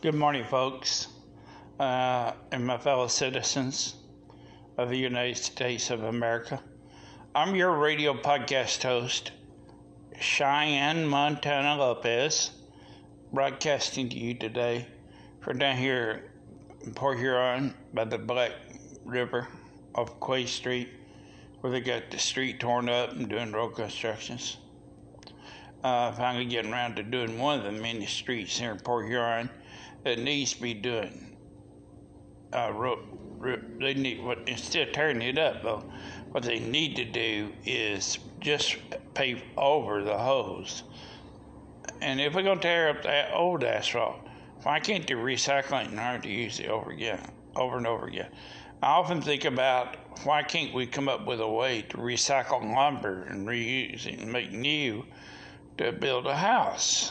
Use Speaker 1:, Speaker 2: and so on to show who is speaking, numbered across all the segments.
Speaker 1: Good morning, folks, and my fellow citizens of the United States of America. I'm your radio podcast host, Cheyenne Montana Lopez, broadcasting to you today from down here in Port Huron by the Black River off Quay Street, where they got the street torn up and doing road constructions. Finally getting around to doing one of the many streets here in Port Huron that needs to be doing they need instead of tearing it up though, what they need to do is just pave over the holes. And if we're gonna tear up that old asphalt, why can't they recycle it and learn to use it over and over again? I often think about why can't we come up with a way to recycle lumber and reuse it and make new to build a house.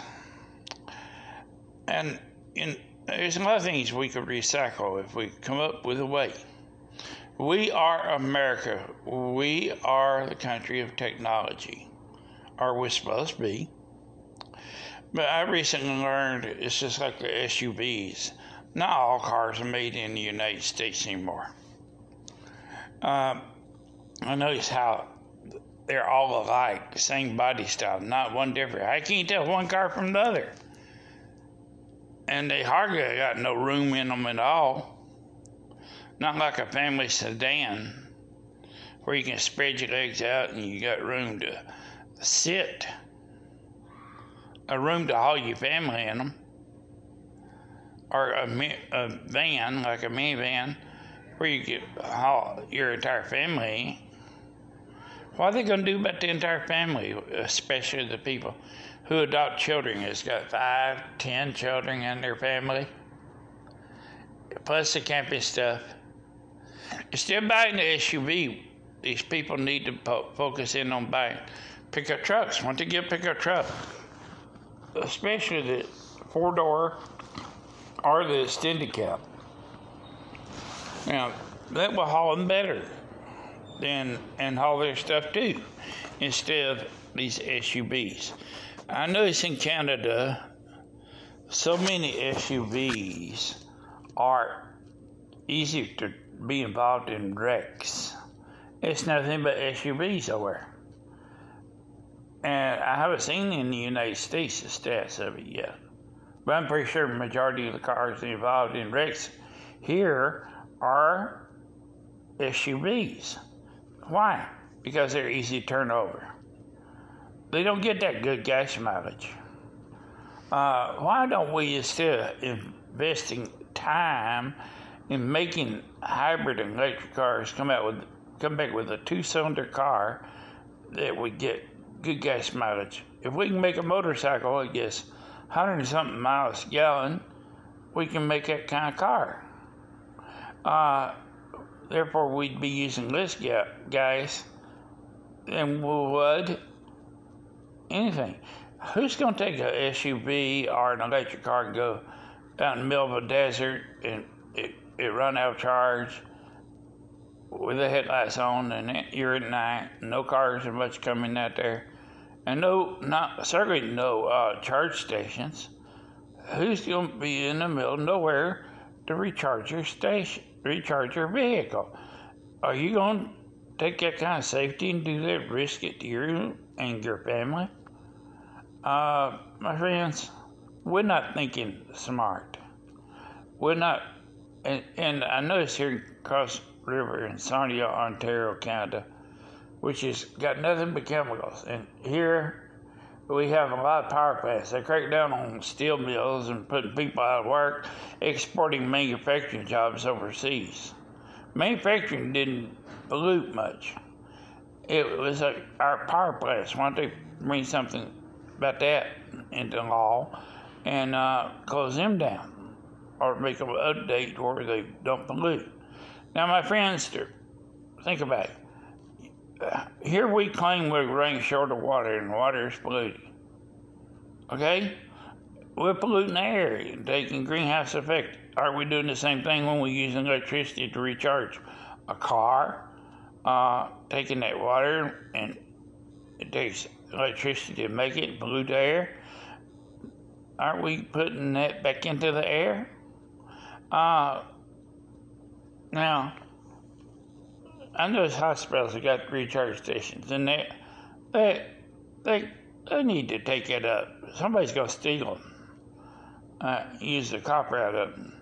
Speaker 1: And there's a lot of things we could recycle if we come up with a way. We are America. We are the country of technology, or we're supposed to be. But I recently learned it's just like the SUVs. Not all cars are made in the United States anymore. I noticed how they're all alike, the same body style, not one different. I can't tell one car from the other. And they hardly got no room in them at all. Not like a family sedan where you can spread your legs out and you got room to sit. A room to haul your family in them. Or a van, like a minivan, where you can haul your entire family. What are they going to do about the entire family, especially the people who adopt children? Has got 5, 10 children in their family, plus the camping stuff. Instead of buying the SUV, these people need to focus in on buying pickup trucks. Want to get a pickup truck, especially the 4-door or the extended cab. Now, that will haul them better and haul their stuff too, instead of these SUVs. I notice in Canada, so many SUVs are easier to be involved in wrecks. It's nothing but SUVs over. And I haven't seen in the United States the stats of it yet. But I'm pretty sure the majority of the cars involved in wrecks here are SUVs. Why? Because they're easy to turn over. They don't get that good gas mileage. Why don't we, instead of investing time in making hybrid and electric cars, come back with a 2-cylinder car that would get good gas mileage? If we can make a motorcycle that gets 100 and something miles a gallon, we can make that kind of car. Therefore, we'd be using less gas than we would anything. Who's going to take a SUV or an electric car and go out in the middle of a desert and it run out of charge with the headlights on and you're at night, no cars are much coming out there, and certainly no charge stations? Who's going to be in the middle of nowhere to recharge your vehicle? Are you going to take that kind of safety and do that, risk it to you and your family? My friends, we're not thinking smart. We're not, and I noticed here across the river in Sarnia, Ontario, Canada, which has got nothing but chemicals. And here we have a lot of power plants. They crack down on steel mills and putting people out of work, exporting manufacturing jobs overseas. Manufacturing didn't pollute much. It was our power plants. Why don't they bring something about that into law and close them down, or make them update where they don't pollute? Now, my friends, think about it. Here we claim we're running short of water, and water is polluted. Okay? We're polluting the air, taking greenhouse effect. Are we doing the same thing when we're using electricity to recharge a car? Taking that water, and it takes electricity to make it, pollute the air. aren't we putting that back into the air? Now, I know hospitals have got recharge stations, and they need to take it up. Somebody's going to steal them. Use the copper out of them.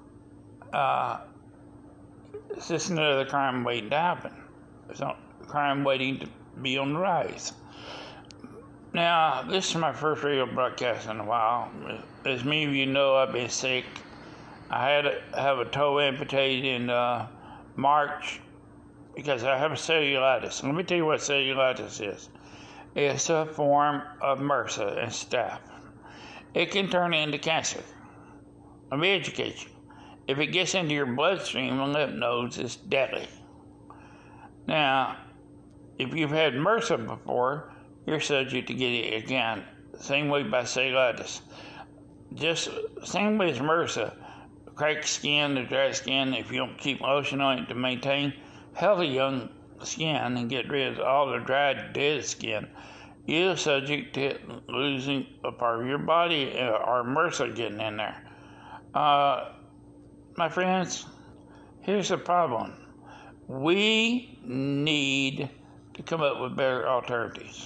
Speaker 1: It's just another crime waiting to happen. It's a crime waiting to be on the rise. Now, this is my first radio broadcast in a while. As many of you know, I've been sick. I had to have a toe amputated in March because I have cellulitis. Let me tell you what cellulitis is. It's a form of MRSA and staph. It can turn into cancer. Let me educate you. If it gets into your bloodstream and lymph nodes, it's deadly. Now, if you've had MRSA before, you're subject to get it again. Same way by cellulitis. Just same way as MRSA. Cracked skin, the dry skin, if you don't keep lotion on it to maintain healthy young skin and get rid of all the dry, dead skin, you're subject to losing a part of your body or MRSA getting in there. My friends, here's the problem. We need to come up with better alternatives.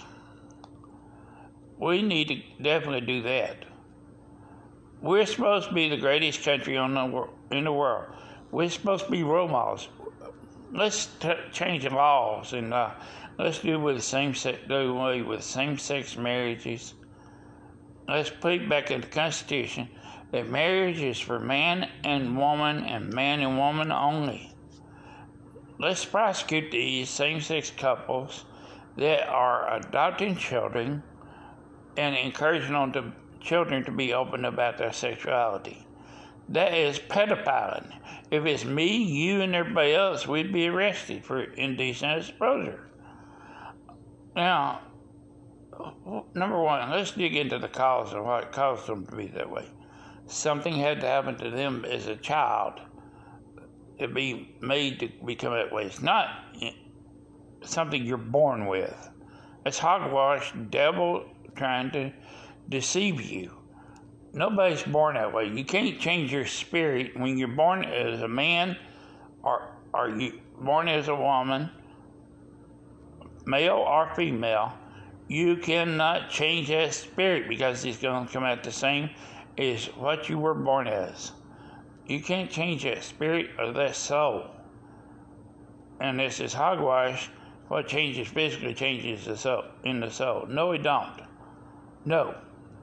Speaker 1: We need to definitely do that. We're supposed to be the greatest country in the world. We're supposed to be role models. Let's change the laws and let's do away with same-sex marriages. Let's put it back in the Constitution that marriage is for man and woman only. Let's prosecute these same-sex couples that are adopting children and encouraging children to be open about their sexuality. That is pedophiling. If it's me, you, and everybody else, we'd be arrested for indecent exposure. Now, number one, let's dig into the cause of what caused them to be that way. Something had to happen to them as a child to be made to become that way. It's not something you're born with. It's hogwash, devil trying to deceive you. Nobody's born that way. You can't change your spirit when you're born as a man or you born as a woman, male or female. You cannot change that spirit because it's going to come out the same as what you were born as. You can't change that spirit or that soul. And this is hogwash. What changes physically changes the soul in the soul. No, it don't. No.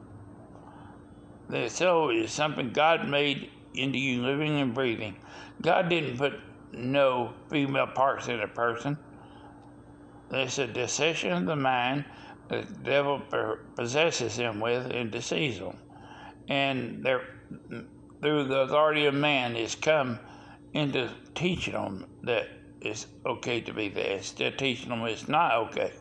Speaker 1: The soul is something God made into you, living and breathing. God didn't put no female parts in a person. It's a deception of the mind that the devil possesses them with and deceives them. And through the authority of man is come into teaching them that it's okay to be there. Instead of teaching them it's not okay.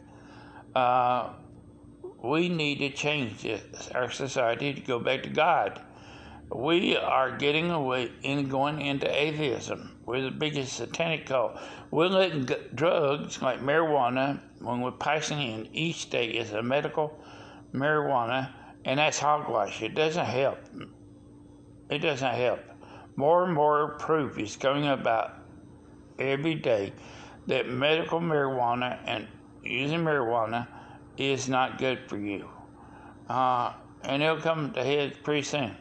Speaker 1: We need to change our society to go back to God. We are getting away and going into atheism. We're the biggest satanic cult. We're letting drugs like marijuana, when we're passing in each state as a medical marijuana, and that's hogwash. It doesn't help. It doesn't help. More and more proof is coming about every day that medical marijuana and using marijuana is not good for you. And it'll come to head pretty soon.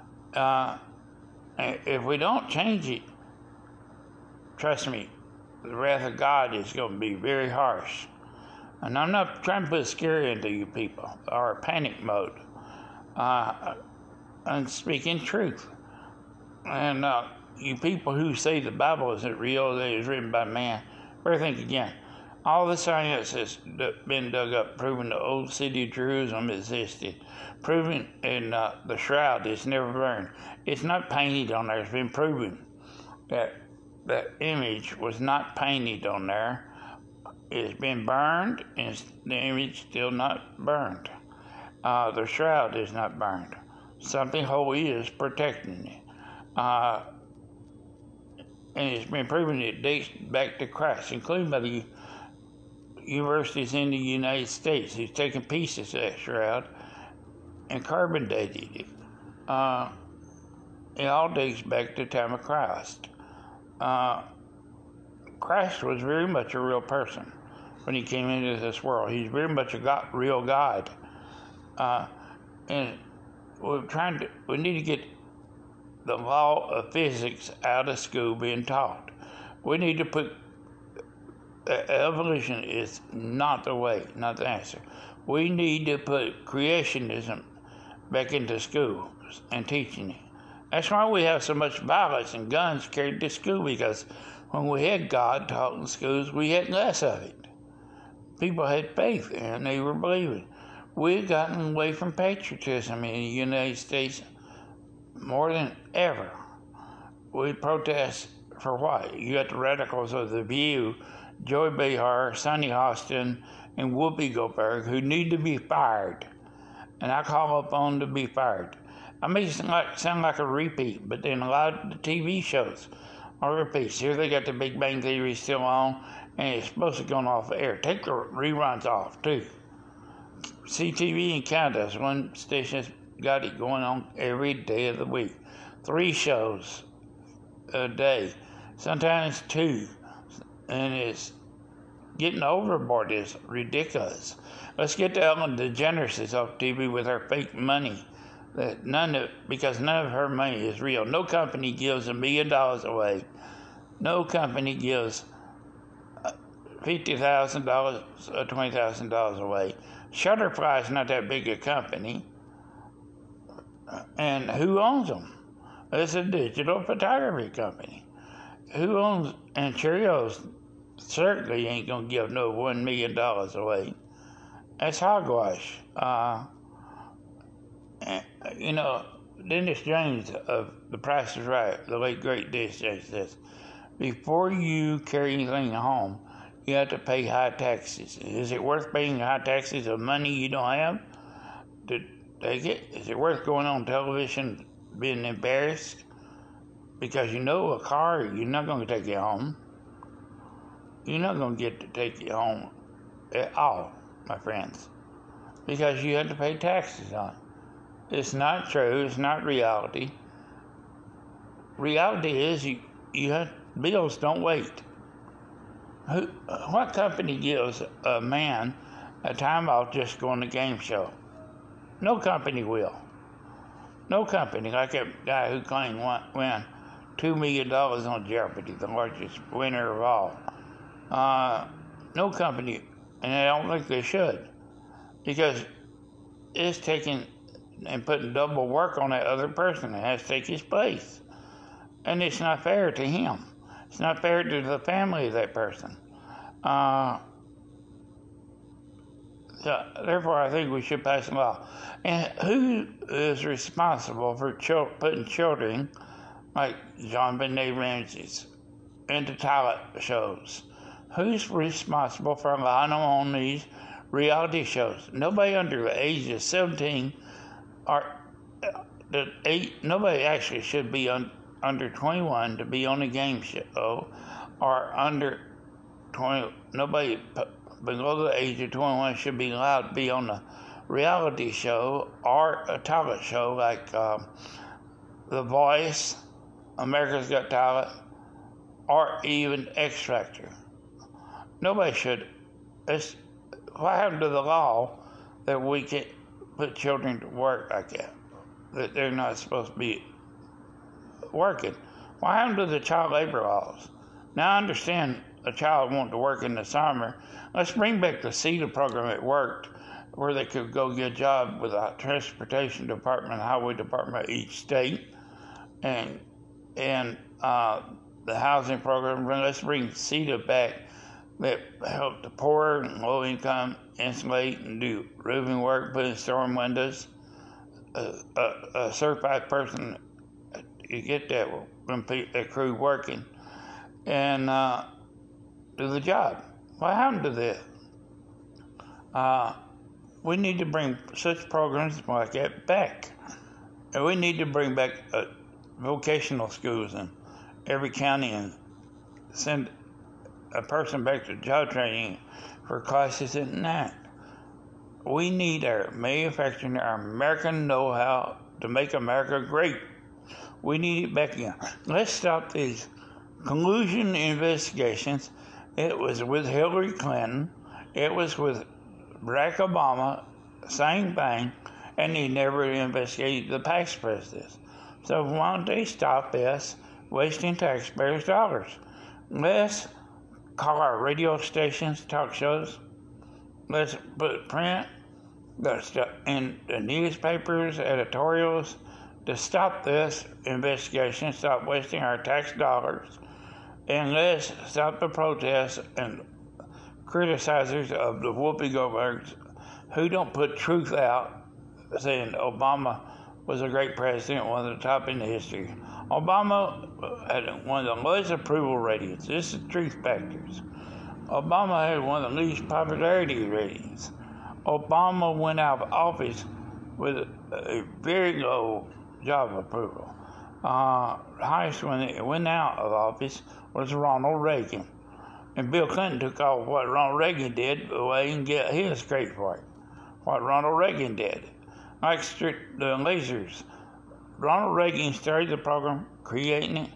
Speaker 1: If we don't change it, trust me, the wrath of God is going to be very harsh. And I'm not trying to put scare into you people or panic mode. I'm speaking truth. And you people who say the Bible isn't real, that it was written by man, better think again. All the science has been dug up, proving the old city of Jerusalem existed, proving in the shroud is never burned. It's not painted on there. It's been proven that that image was not painted on there. It's been burned, and the image still not burned. The shroud is not burned. Something holy is protecting it. And it's been proven it dates back to Christ, including by the universities in the United States who's taken pieces of that shroud and carbon dated it. it all dates back to the time of Christ. Christ was very much a real person when he came into this world. He's very much a real God. And we need to get the law of physics out of school being taught. We need to put evolution is not the way, not the answer. We need to put creationism back into schools and teaching it. That's why we have so much violence and guns carried to school, because when we had God taught in schools, we had less of it. People had faith and they were believing. We've gotten away from patriotism in the United States more than ever. We protest for what? You got the radicals of The View, Joy Behar, Sonny Hostin, and Whoopi Goldberg, who need to be fired. And I call upon them to be fired. I may sound like a repeat, but then a lot of the TV shows are repeats. Here they got the Big Bang Theory still on, and it's supposed to go off the air. Take the reruns off, too. CTV in Canada is one station that's got it going on every day of the week. 3 shows a day, sometimes 2. And it's getting overboard. It's ridiculous. Let's get the Ellen DeGeneres off TV with her fake money. Because none of her money is real. No company gives $1 million away. No company gives $50,000 or $20,000 away. Shutterfly is not that big a company. And who owns them? It's a digital photography company. Who owns, and Cheerios certainly ain't going to give no $1 million away. That's hogwash. Dennis James of The Price is Right, the late great Dennis James, says, before you carry anything home, you have to pay high taxes. Is it worth paying high taxes of money you don't have to take it? Is it worth going on television being embarrassed? Because you know a car, you're not going to take it home. You're not going to get to take it home at all, my friends, because you have to pay taxes on it. It's not true. It's not reality. Reality is you have bills don't wait. What company gives a man a time off just going to a game show? No company will. No company, like a guy who claimed win $2 million on Jeopardy, the largest winner of all. No company, and I don't think they should, because it's taking and putting double work on that other person that has to take his place. And it's not fair to him. It's not fair to the family of that person. So therefore, I think we should pass a law. And who is responsible for putting children like John Benet Ramsey's into talent shows? Who's responsible for allowing them on these reality shows? Nobody under the age of 17 nobody actually should be under 21 to be on a game show, or under 20. Nobody below the age of 21 should be allowed to be on a reality show or a talent show like The Voice, America's Got Talent, or even X Factor. Nobody should. What happened to the law that we can put children to work like that? That they're not supposed to be working. What happened to the child labor laws? Now I understand a child wanting to work in the summer. Let's bring back the CETA program that worked, where they could go get a job with the transportation department, highway department of each state, and the housing program. Let's bring CETA back, that help the poor and low income insulate and do roofing work, put in storm windows. A certified person, you get that when a crew working and do the job. What happened to this? We need to bring such programs like that back, and we need to bring back vocational schools in every county and send a person back to job training for classes in that. We need our manufacturing, our American know-how to make America great. We need it back again. Let's stop these collusion investigations. It was with Hillary Clinton. It was with Barack Obama. Same thing. And they never investigated the past presidents. So why don't they stop this wasting taxpayers' dollars? Let's call our radio stations, talk shows. Let's put print in the newspapers, editorials, to stop this investigation, stop wasting our tax dollars, and let's stop the protests and criticizers of the Whoopi Goldbergs who don't put truth out, saying Obama was a great president, one of the top in history. Obama had one of the lowest approval ratings. This is truth factors. Obama had one of the least popularity ratings. Obama went out of office with a very low job approval. Highest when he went out of office was Ronald Reagan. And Bill Clinton took off what Ronald Reagan did away and get his credit for it. What Ronald Reagan did. Like the lasers. Ronald Reagan started the program, creating it.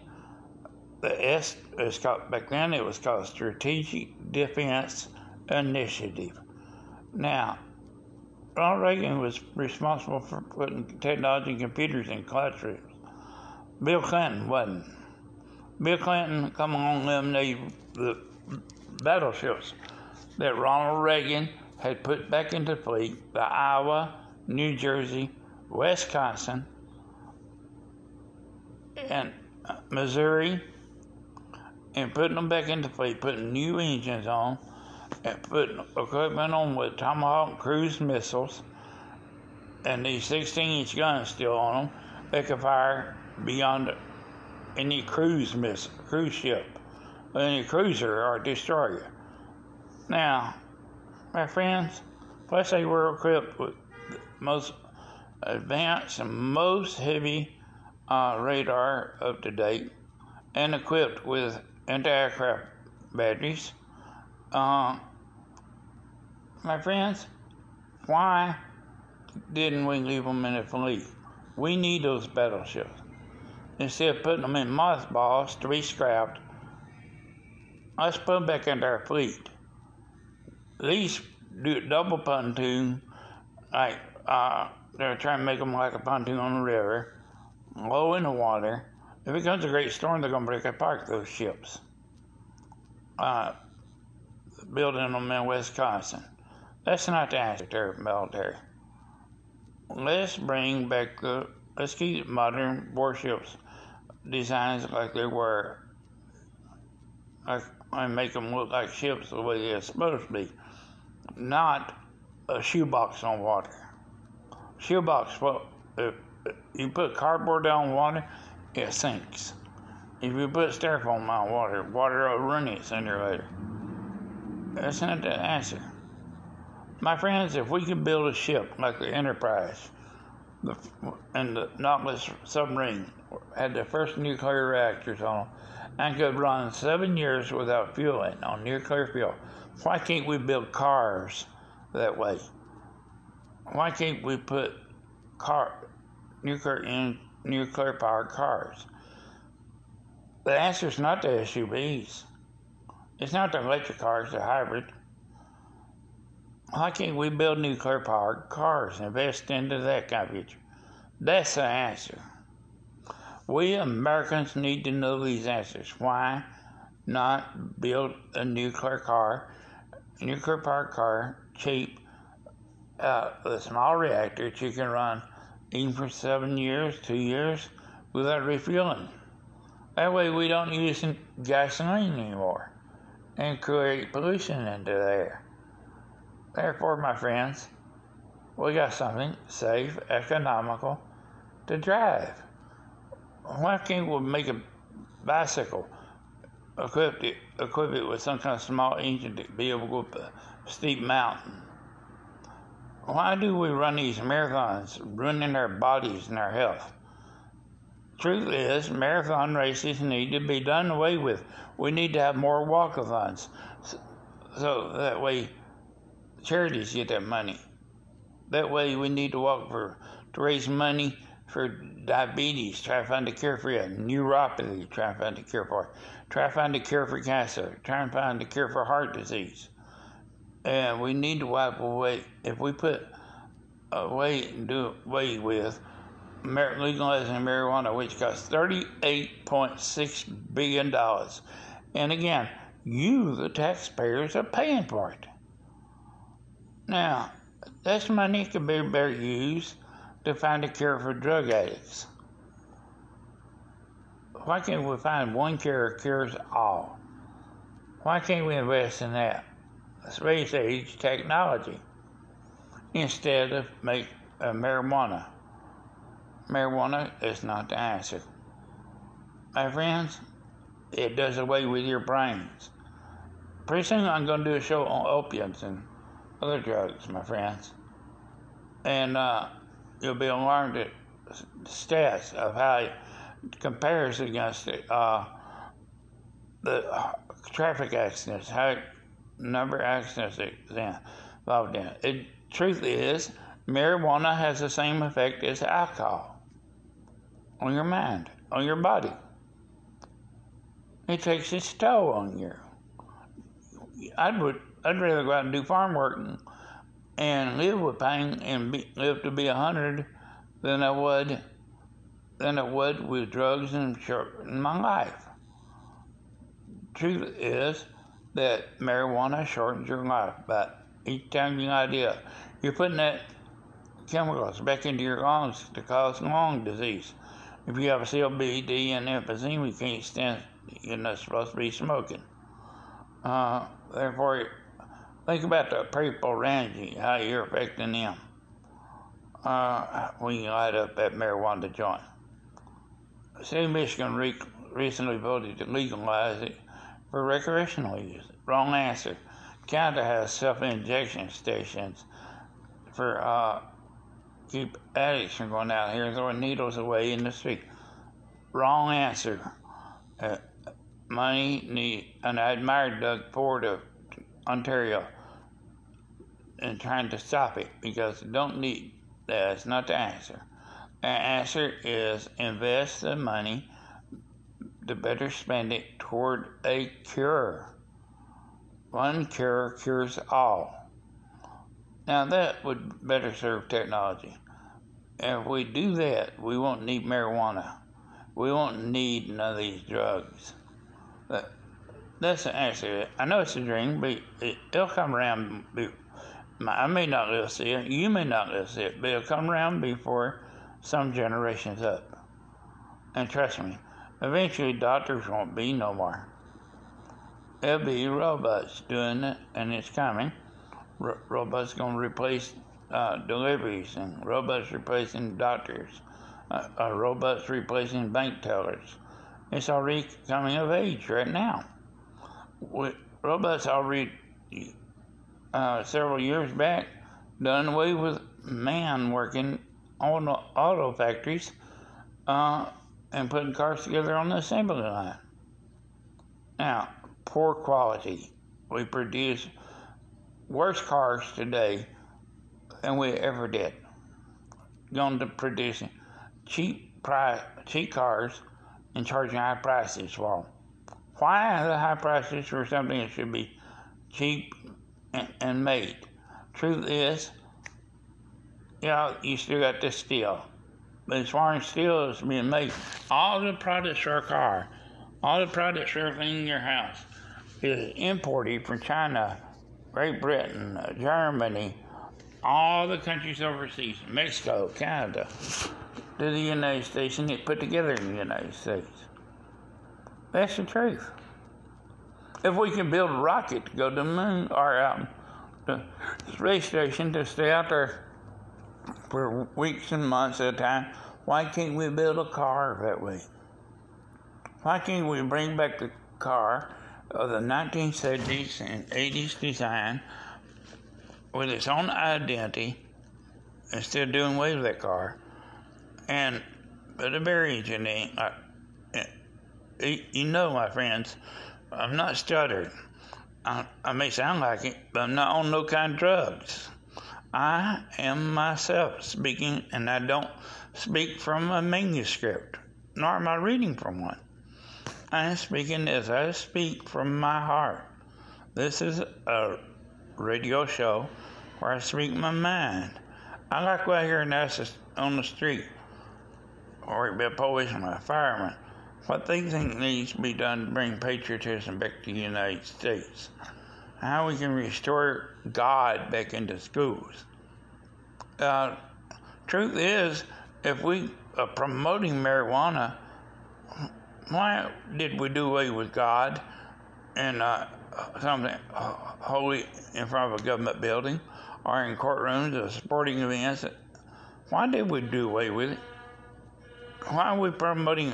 Speaker 1: Back then it was called Strategic Defense Initiative. Now, Ronald Reagan was responsible for putting technology and computers in classrooms. Bill Clinton wasn't. Bill Clinton come along and eliminated the battleships that Ronald Reagan had put back into fleet, the Iowa, New Jersey, Wisconsin, and Missouri, and putting them back into fleet, putting new engines on, and putting equipment on with Tomahawk cruise missiles, and these 16-inch guns still on them. They could fire beyond any cruise ship, any cruiser or destroyer. Now, my friends, plus they were equipped with the most advanced and most heavy radar up to date, and equipped with anti-aircraft batteries. My friends, why didn't we leave them in the fleet? We need those battleships. Instead of putting them in mothballs to be scrapped, let's put them back into our fleet. At least do a double pontoon, like they're trying to make them like a pontoon on the river, low in the water. If it comes a great storm, they're going to break apart those ships. Building them in Wisconsin. That's not the answer to our military. Let's keep modern warships designs like they were, and make them look like ships the way they're supposed to be, not a shoebox on water. Shoebox, well, if you put cardboard down water, it sinks. If you put styrofoam on water will run it sooner or later. That's not the answer. My friends, if we could build a ship like the Enterprise, and the Nautilus submarine had the first nuclear reactors on them, and could run 7 years without fueling on nuclear fuel, why can't we build cars that way? Why can't we put nuclear-powered cars? The answer is not the SUVs. It's not the electric cars, the hybrid. Why can't we build nuclear-powered cars and invest into that kind of future? That's the answer. We Americans need to know these answers. Why not build a nuclear-powered car, cheap, a small reactor that you can run even for 7 years, 2 years, without refueling? That way we don't use gasoline anymore and create pollution into the air. Therefore, my friends, we got something safe, economical to drive. Why can't we make a bicycle, equip it with some kind of small engine to be able to go up a steep mountain? Why do we run these marathons, ruining our bodies and our health? Truth is, marathon races need to be done away with. We need to have more walkathons, so that way charities get that money. That way we need to walk to raise money for diabetes, try to find a cure for neuropathy, try to find a cure for it. Try to find a cure for cancer, try to find a cure for heart disease. And we need to wipe away, if we put away and do away with legalizing marijuana, which costs $38.6 billion. And again, you, the taxpayers, are paying for it. Now, this money could be better used to find a cure for drug addicts. Why can't we find one cure that cures all? Why can't we invest in that? Space age technology instead of make marijuana. Marijuana is not the answer. My friends, it does away with your brains. Pretty soon I'm going to do a show on opiates and other drugs, my friends. And you'll be alarmed at stats of how it compares against the traffic accidents, how number of accidents involved in it. The truth is, marijuana has the same effect as alcohol on your mind, on your body. It takes its toll on you. I'd rather go out and do farm work and live with pain and live to be 100 than I would with drugs and shorten my life. Truth is that marijuana shortens your life, but each time you're putting that chemicals back into your lungs to cause lung disease. If you have a COPD and emphysema, you can't stand. You're not supposed to be smoking. Therefore, think about the people around you, how you're affecting them when you light up that marijuana joint. The state of Michigan recently voted to legalize it for recreational use. Wrong answer. Canada has self-injection stations for keep addicts from going out here and throwing needles away in the street. Wrong answer. And I admired Doug Ford of Ontario and trying to stop it because you don't need that. It's not the answer. The answer is invest the money to better spend it toward a cure. One cure cures all. Now that would better serve technology. If we do that, we won't need marijuana. We won't need none of these drugs. But that's the answer. I know it's a dream, but it'll come around. I may not live to see it. You may not live to see it, but it'll come around before some generations up. And trust me, eventually doctors won't be no more. There'll be robots doing it, and it's coming. Robots going to replace deliveries, and robots replacing doctors, robots replacing bank tellers. It's already coming of age right now. Robots already, several years back, done away with man working on the auto factories and putting cars together on the assembly line. Now, poor quality. We produce worse cars today than we ever did. Going to producing cheap cars and charging high prices for them. Why the high prices for something that should be cheap and made? Truth is, you still got the steel. But as far as steel is being made, all the products for a car, all the products for everything in your house is imported from China, Great Britain, Germany, all the countries overseas, Mexico, Canada, to the United States, and get put together in the United States. That's the truth. If we can build a rocket to go to the moon or out the space station to stay out there for weeks and months at a time, why can't we build a car that way? Why can't we bring back the car of the 1970s and 80s design with its own identity instead of doing away with that car and put a better engine in? My friends, I'm not stuttering. I may sound like it, but I'm not on no kind of drugs. I am myself speaking, and I don't speak from a manuscript, nor am I reading from one. I am speaking as I speak from my heart. This is a radio show where I speak my mind. I like go out here and ask us on the street, or it be a policeman, a fireman, what they think needs to be done to bring patriotism back to the United States. How we can restore God back into schools. Truth is, if we are promoting marijuana, why did we do away with God and something holy in front of a government building or in courtrooms or sporting events? Why did we do away with it? Why are we promoting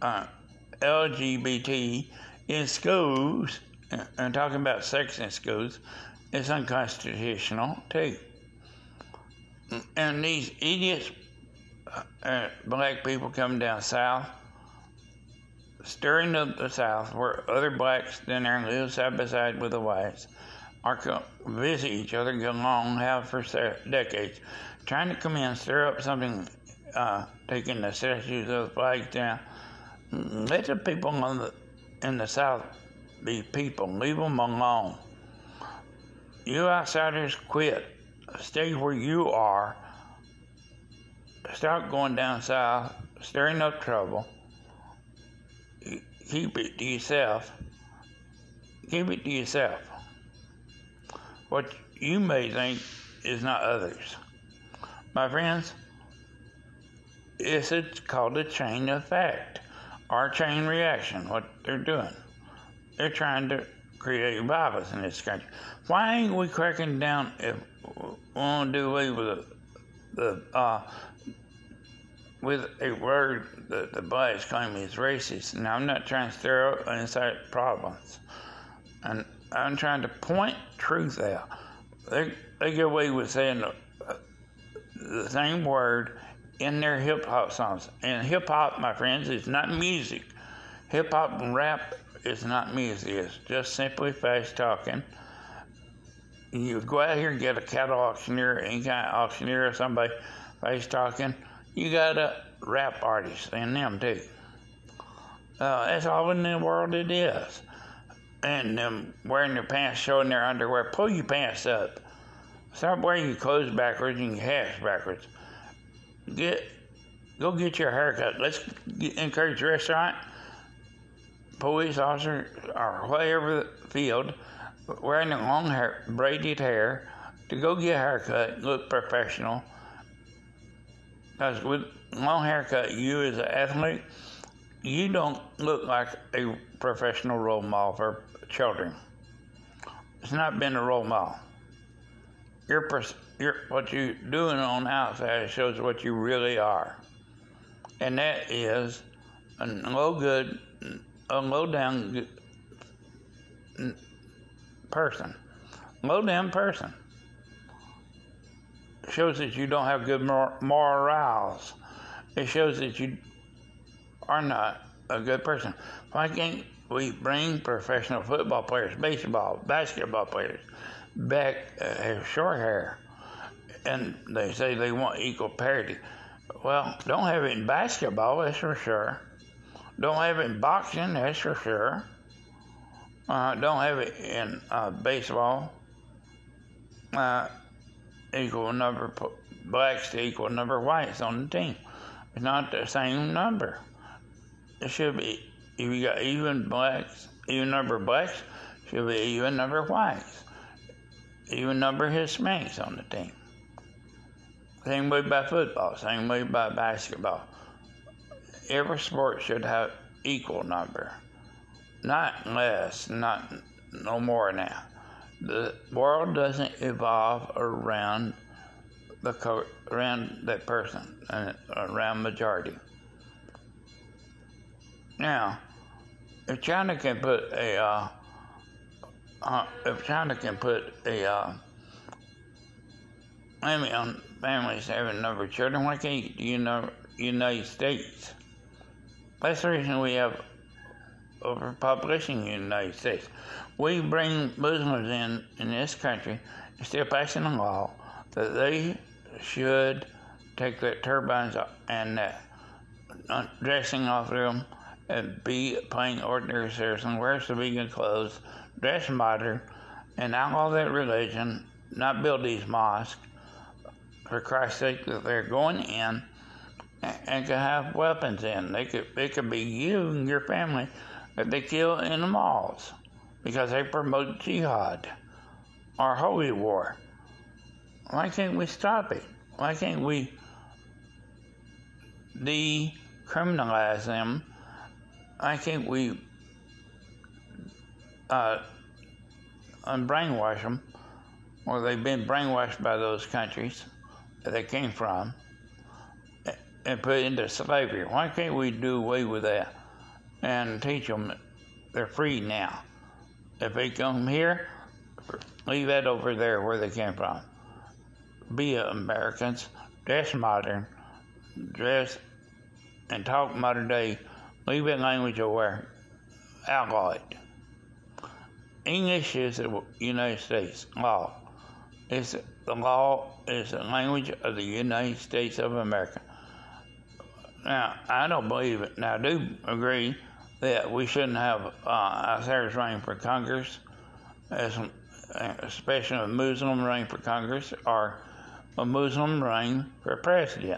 Speaker 1: LGBT in schools and talking about sex in schools? It's unconstitutional too. And these idiots, black people coming down south, stirring up the South, where other blacks down there live side by side with the whites, are visit each other, get along, have for decades, trying to come in, stir up something, taking the statues of the flags down. Let the people in the South be people. Leave them alone. You outsiders, quit. Stay where you are. Stop going down south, stirring up trouble. Keep it to yourself. Keep it to yourself. What you may think is not others. My friends, it's called a chain effect or chain reaction, what they're doing. They're trying to create violence in this country. Why ain't we cracking down if we want to do away with a word that the blacks claim is racist? Now, I'm not trying to stir up and incite problems. And I'm trying to point truth out. They get away with saying the same word in their hip-hop songs. And hip-hop, my friends, is not music. Hip-hop and rap is not music. It's just simply fast talking. You go out here and get a cattle auctioneer, any kind of auctioneer or somebody fast talking, you got a rap artist in them too. That's all in the world it is. And them wearing their pants, showing their underwear. Pull your pants up. Stop wearing your clothes backwards and your hats backwards. Go get your haircut. Let's encourage the restaurant, police officer, or whatever the field, wearing the long hair, braided hair, to go get a haircut, look professional. Because with long haircut, you as an athlete, you don't look like a professional role model for children. It's not been a role model. What you're doing on the outside shows what you really are. And that is a low down person. Low down person. Shows that you don't have good morals. It shows that you are not a good person. Why can't we bring professional football players, baseball, basketball players back, have short hair? And they say they want equal parity. Well, don't have it in basketball, that's for sure. Don't have it in boxing, that's for sure. Don't have it in baseball. Equal number of blacks to equal number of whites on the team. It's not the same number. It should be, if you got even number of blacks, should be even number of whites. Even number of Hispanics on the team. Same way by football, same way by basketball. Every sport should have equal number. Not less, not no more now. The world doesn't evolve around that person, around majority. Now, if China can put a limit on families having a number of children, why can't the United States? That's the reason we have overpopulation in the United States. We bring Muslims in this country and still passing a law that they should take the turbines and dressing off of them and be plain ordinary citizen, wear civilian clothes, dress modern, and outlaw that religion, not build these mosques, for Christ's sake, that they're going in and can have weapons in. It could be you and your family that they kill in the malls because they promote jihad or holy war. Why can't we stop it? Why can't we decriminalize them? Why can't we unbrainwash them, or they've been brainwashed by those countries that they came from and put into slavery? Why can't we do away with that and teach them they're free now? If they come here, leave that over there where they came from. Be Americans, dress modern, dress and talk modern day. Leave that language aware. Outlaw it. English is the United States law. The law is the language of the United States of America. Now, I don't believe it. Now, I do agree that we shouldn't have outsiders running for Congress, especially a Muslim running for Congress or a Muslim running for president.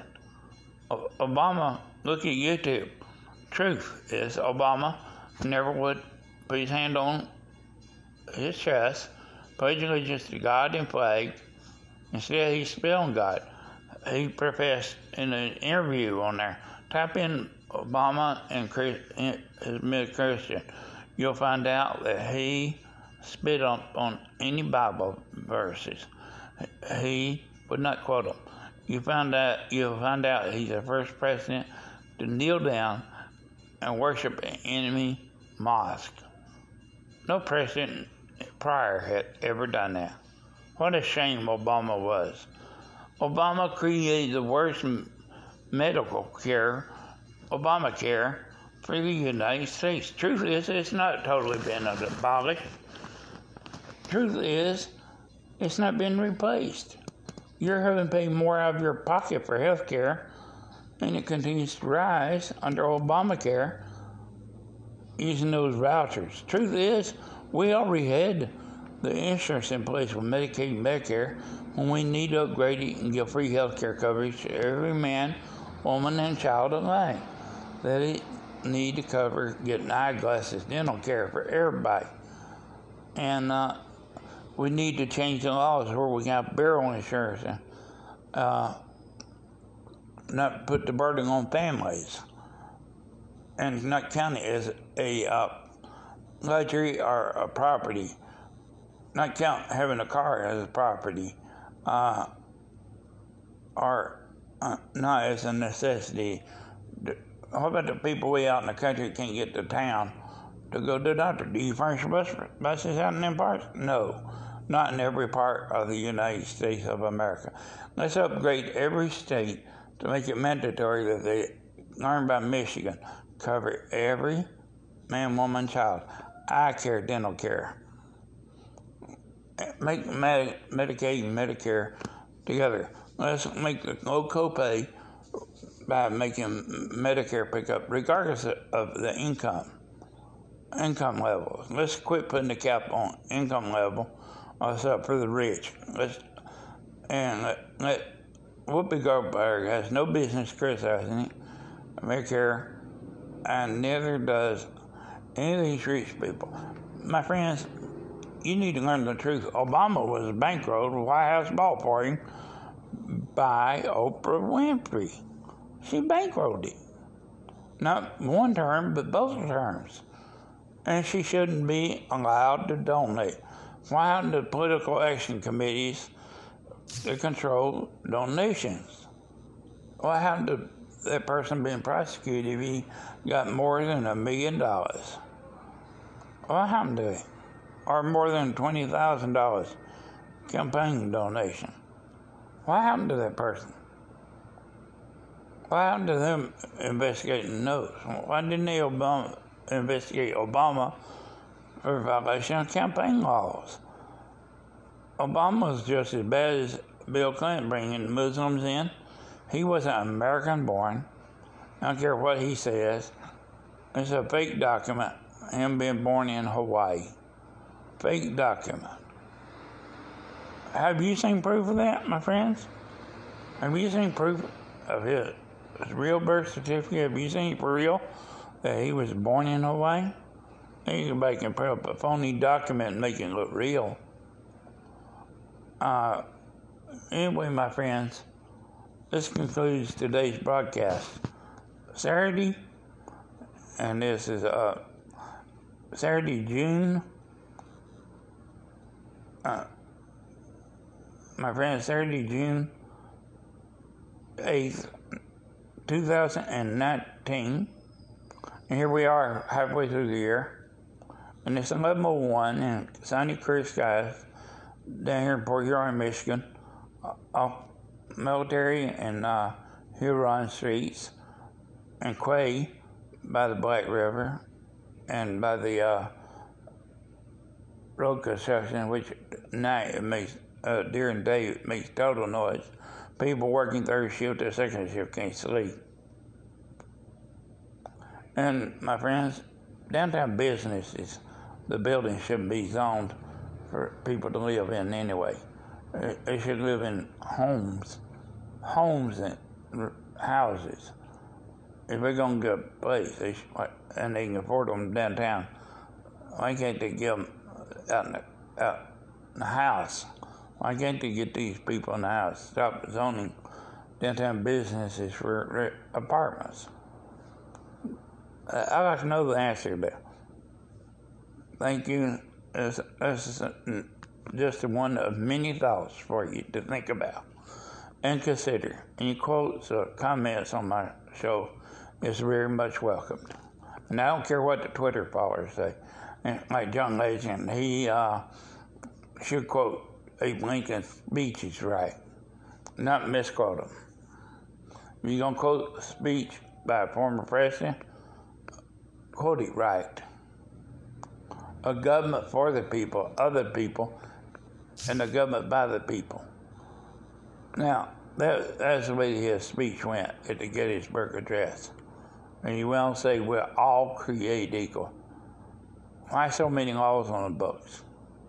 Speaker 1: Obama, look at YouTube. Truth is, Obama never would put his hand on his chest, pledge allegiance to God and flag. Instead, he spit on God. He professed in an interview on there. Type in Obama and mid-Christian. You'll find out that he spit on any Bible verses. He would not quote them. You'll find out he's the first president to kneel down and worship an enemy mosque. No president prior had ever done that. What a shame Obama was. Obama created the worst medical care, Obamacare, for the United States. Truth is, it's not totally been abolished. Truth is, it's not been replaced. You're having to pay more out of your pocket for health care, and it continues to rise under Obamacare using those vouchers. Truth is, we already had the insurance in place with Medicaid and Medicare when we need to upgrade it and give free health care coverage to every man, woman, and child alike. They need to cover getting eyeglasses, dental care for everybody. And we need to change the laws where we can have burial insurance and not put the burden on families and not count it as a luxury or a property. Not count having a car as a property or not as a necessity. How about the people way out in the country that can't get to town to go to the doctor? Do you furnish buses out in them parts? No, not in every part of the United States of America. Let's upgrade every state to make it mandatory that they learn by Michigan. Cover every man, woman, child. Eye care, dental care. Make Medicaid and Medicare together. Let's make the low copay by making Medicare pick up regardless of the income level. Let's quit putting the cap on income level. That's up for the rich. Let Whoopi Goldberg has no business criticizing Medicare, and neither does any of these rich people. My friends, you need to learn the truth. Obama was bankrolled with White House ball for him by Oprah Winfrey. She bankrolled it. Not one term, but both terms. And she shouldn't be allowed to donate. Why haven't the political action committees to control donations? Why haven't that person been prosecuted if he got more than $1 million? What happened to it? Or more than $20,000 campaign donation? What happened to that person? What happened to them investigating those? Why didn't they investigate Obama for violation of campaign laws? Obama was just as bad as Bill Clinton, bringing Muslims in He wasn't American born. I don't care what he says. It's a fake document. Him being born in Hawaii. Fake document. Have you seen proof of that, my friends? Have you seen proof of his real birth certificate? Have you seen it for real that he was born in Hawaii? Anybody can put up a phony document and make it look real. Anyway, my friends, this concludes today's broadcast. Saturday, and this is Saturday, June. My friends, Saturday, June 8th, 2019. And here we are halfway through the year. And it's 11:01 and sunny, clear skies down here in Port Huron, Michigan, off Military and Huron Streets, and Quay by the Black River, and by the road construction, which at night it makes, during the day it makes total noise. People working third shift or second shift can't sleep. And my friends, downtown businesses, the buildings shouldn't be zoned for people to live in anyway. They should live in homes and houses. If they're going to get a place, and they can afford them downtown, why can't they give them out in the house? Why can't they get these people in the house? Stop zoning downtown businesses for apartments. I'd like to know the answer to that. Thank you. This is just one of many thoughts for you to think about and consider. Any quotes or comments on my show is very much welcomed. And I don't care what the Twitter followers say. And like John Legend, he should quote Abe Lincoln's speeches right, not misquote them. If you're going to quote a speech by a former president, quote it right. A government for the people, other people, and a government by the people. Now, that's the way his speech went at the Gettysburg Address. And he went on to say, we're all created equal. Why so many laws on the books?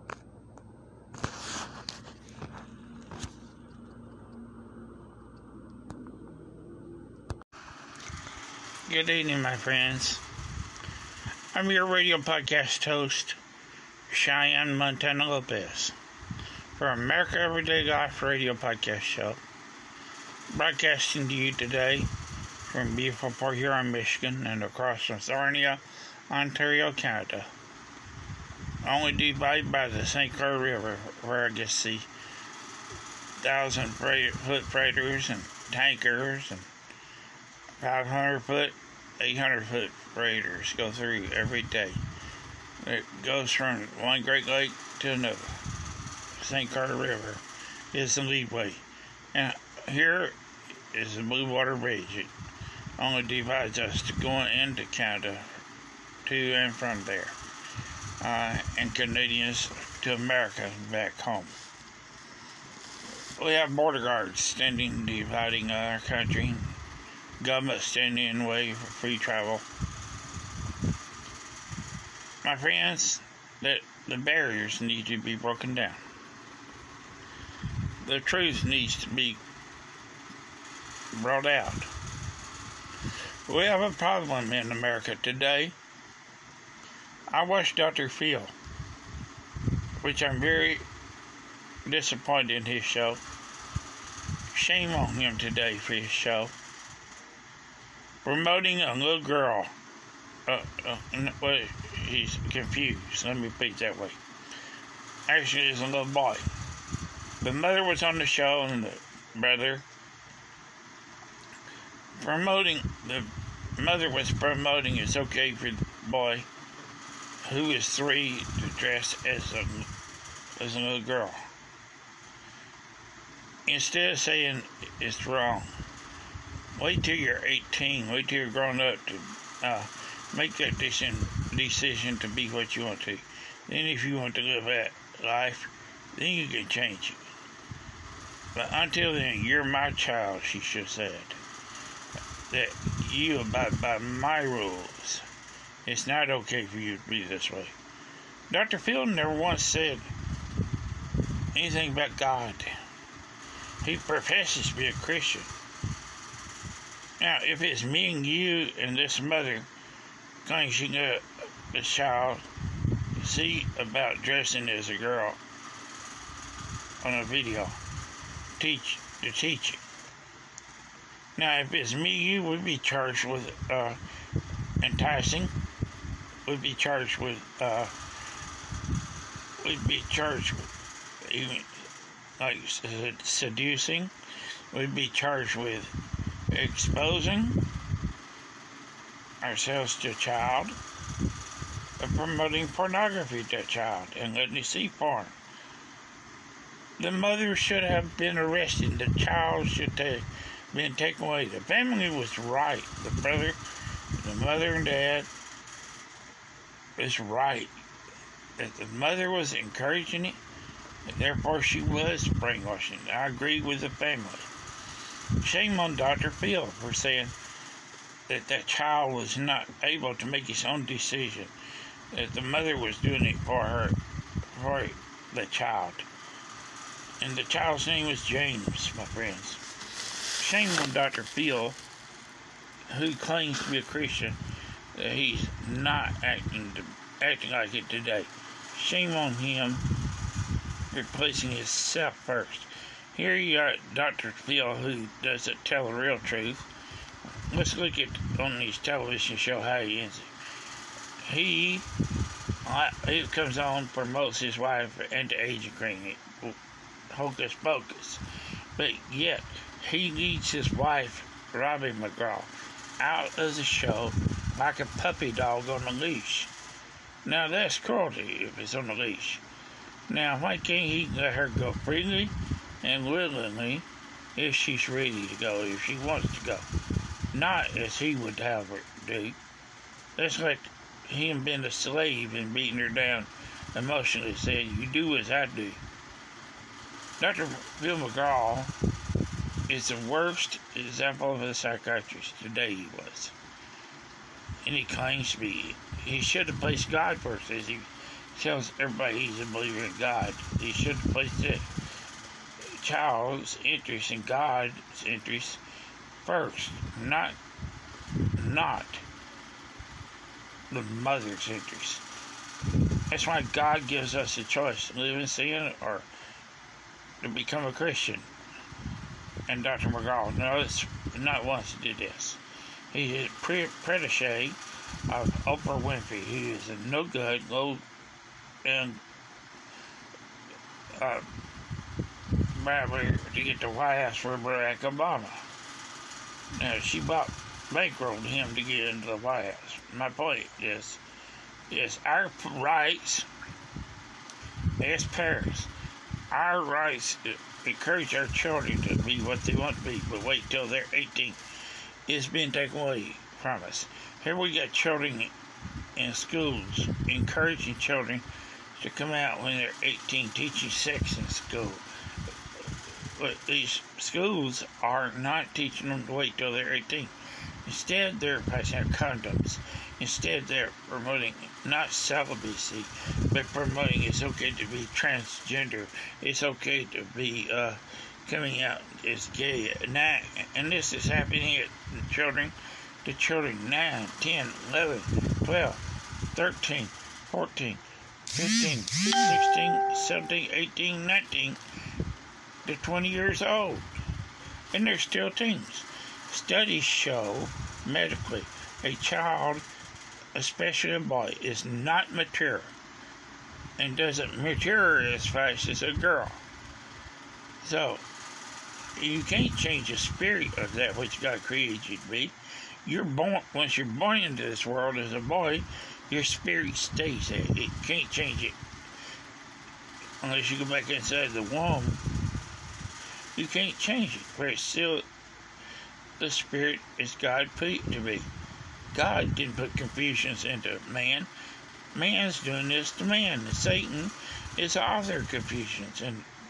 Speaker 1: Good evening, my friends. I'm your radio podcast host, Cheyenne Montana Lopez, for America Everyday Life Radio Podcast Show. Broadcasting to you today from beautiful Port Huron, Michigan, and across from Sarnia, Ontario, Canada. Only divided by the St. Clair River, where I get to see 1,000-foot freighters and tankers and 500-foot, 800-foot freighters go through every day. It goes from one Great Lake to another. St. Clair River is the leadway. And here is the Blue Water Bridge. It only divides us to going into Canada, to and from there. And Canadians to America and back home. We have border guards standing, dividing our country. Government standing in the way for free travel. My friends, the barriers need to be broken down. The truth needs to be brought out. We have a problem in America today. I watched Dr. Phil, which I'm very disappointed in his show. Shame on him today for his show. Promoting a little girl. He's confused. Let me put it that way. Actually, it's a little boy. The mother was on the show, and the brother the mother was promoting it's okay for the boy who is 3 to dress as a little girl. Instead of saying it's wrong, wait till you're 18, wait till you're grown up to make that decision to be what you want to. Then if you want to live that life, then you can change it. But until then, you're my child, she should have said. That you abide by my rules. It's not okay for you to be this way. Dr. Phil never once said anything about God. He professes to be a Christian. Now, if it's me and you and this mother claims she got a child, see about dressing as a girl on a video, teach it. Now, if it's me, you would be charged with enticing. Would be charged with even like seducing. We'd be charged with exposing ourselves to a child, and promoting pornography to a child, and letting you see porn. The mother should have been arrested. The child should have been taken away. The family was right. The brother, the mother and dad was right. That the mother was encouraging it, and therefore she was brainwashing. I agree with the family. Shame on Dr. Phil for saying that child was not able to make his own decision. That the mother was doing it for the child. And the child's name was James, my friends. Shame on Dr. Phil, who claims to be a Christian, that he's not acting like it today. Shame on him for placing himself first. Here you got Dr. Phil, who doesn't tell the real truth. Let's look at on his television show how he ends it. He comes on, promotes his wife anti-aging cream, hocus pocus, but yet he leads his wife, Robbie McGraw, out of the show like a puppy dog on a leash. Now that's cruelty if it's on a leash. Now why can't he let her go freely and willingly if she's ready to go, if she wants to go? Not as he would have her do. That's like him being a slave and beating her down emotionally, saying, you do as I do. Dr. Phil McGraw is the worst example of a psychiatrist today. He was. And he claims to be. He should have placed God first, as he tells everybody he's a believer in God. He should have placed the child's interest and God's interest first, not the mother's interest. That's why God gives us a choice to live in sin or to become a Christian. And Dr. McGraw, not once did this. He is protege of Oprah Winfrey, who is a no good, low and bribery to get the White House for Barack Obama. Now, she bankrolled him to get into the White House. My point is our rights as parents, our rights to encourage our children to be what they want to be, but wait till they're 18, is being taken away from us. Here we got children in schools encouraging children to come out when they're 18, teaching sex in school. But these schools are not teaching them to wait till they're 18. Instead, they're passing out condoms. Instead, they're promoting not celibacy, but promoting it's okay to be transgender. It's okay to be coming out as gay. And this is happening at the children 9, 10, 11, 12, 13, 14, 15, 16, 17, 18, 19, to 20 years old. And they're still teens. Studies show medically a child, especially a boy, is not mature and doesn't mature as fast as a girl. So, you can't change the spirit of that which God created you to be. Once you're born into this world as a boy, your spirit stays there. It can't change it. Unless you go back inside the womb, you can't change it. But it's still the spirit as God put it to be. God didn't put confusions into man. Man's doing this to man. Satan is the author of confusions. And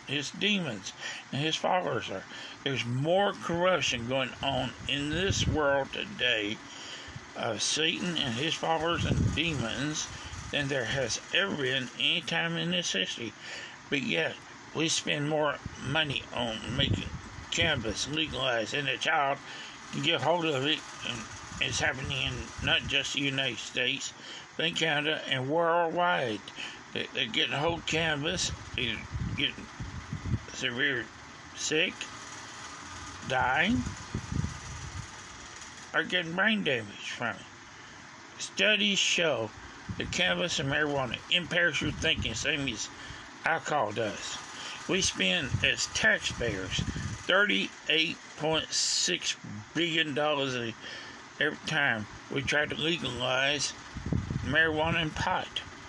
Speaker 1: his demons and his followers are. There's more corruption going on in this world today of Satan and his followers and demons than there has ever been any time in this history. But yet, we spend more money on making cannabis legalized, and the child can get hold of it, and it's happening in not just the United States, but in Canada and worldwide. They're getting hold of cannabis, they're getting severe sick, dying, or getting brain damage from it. Studies show that cannabis and marijuana impairs your thinking, same as alcohol does. We spend, as taxpayers, $38.6 billion every time we try to legalize marijuana and pot.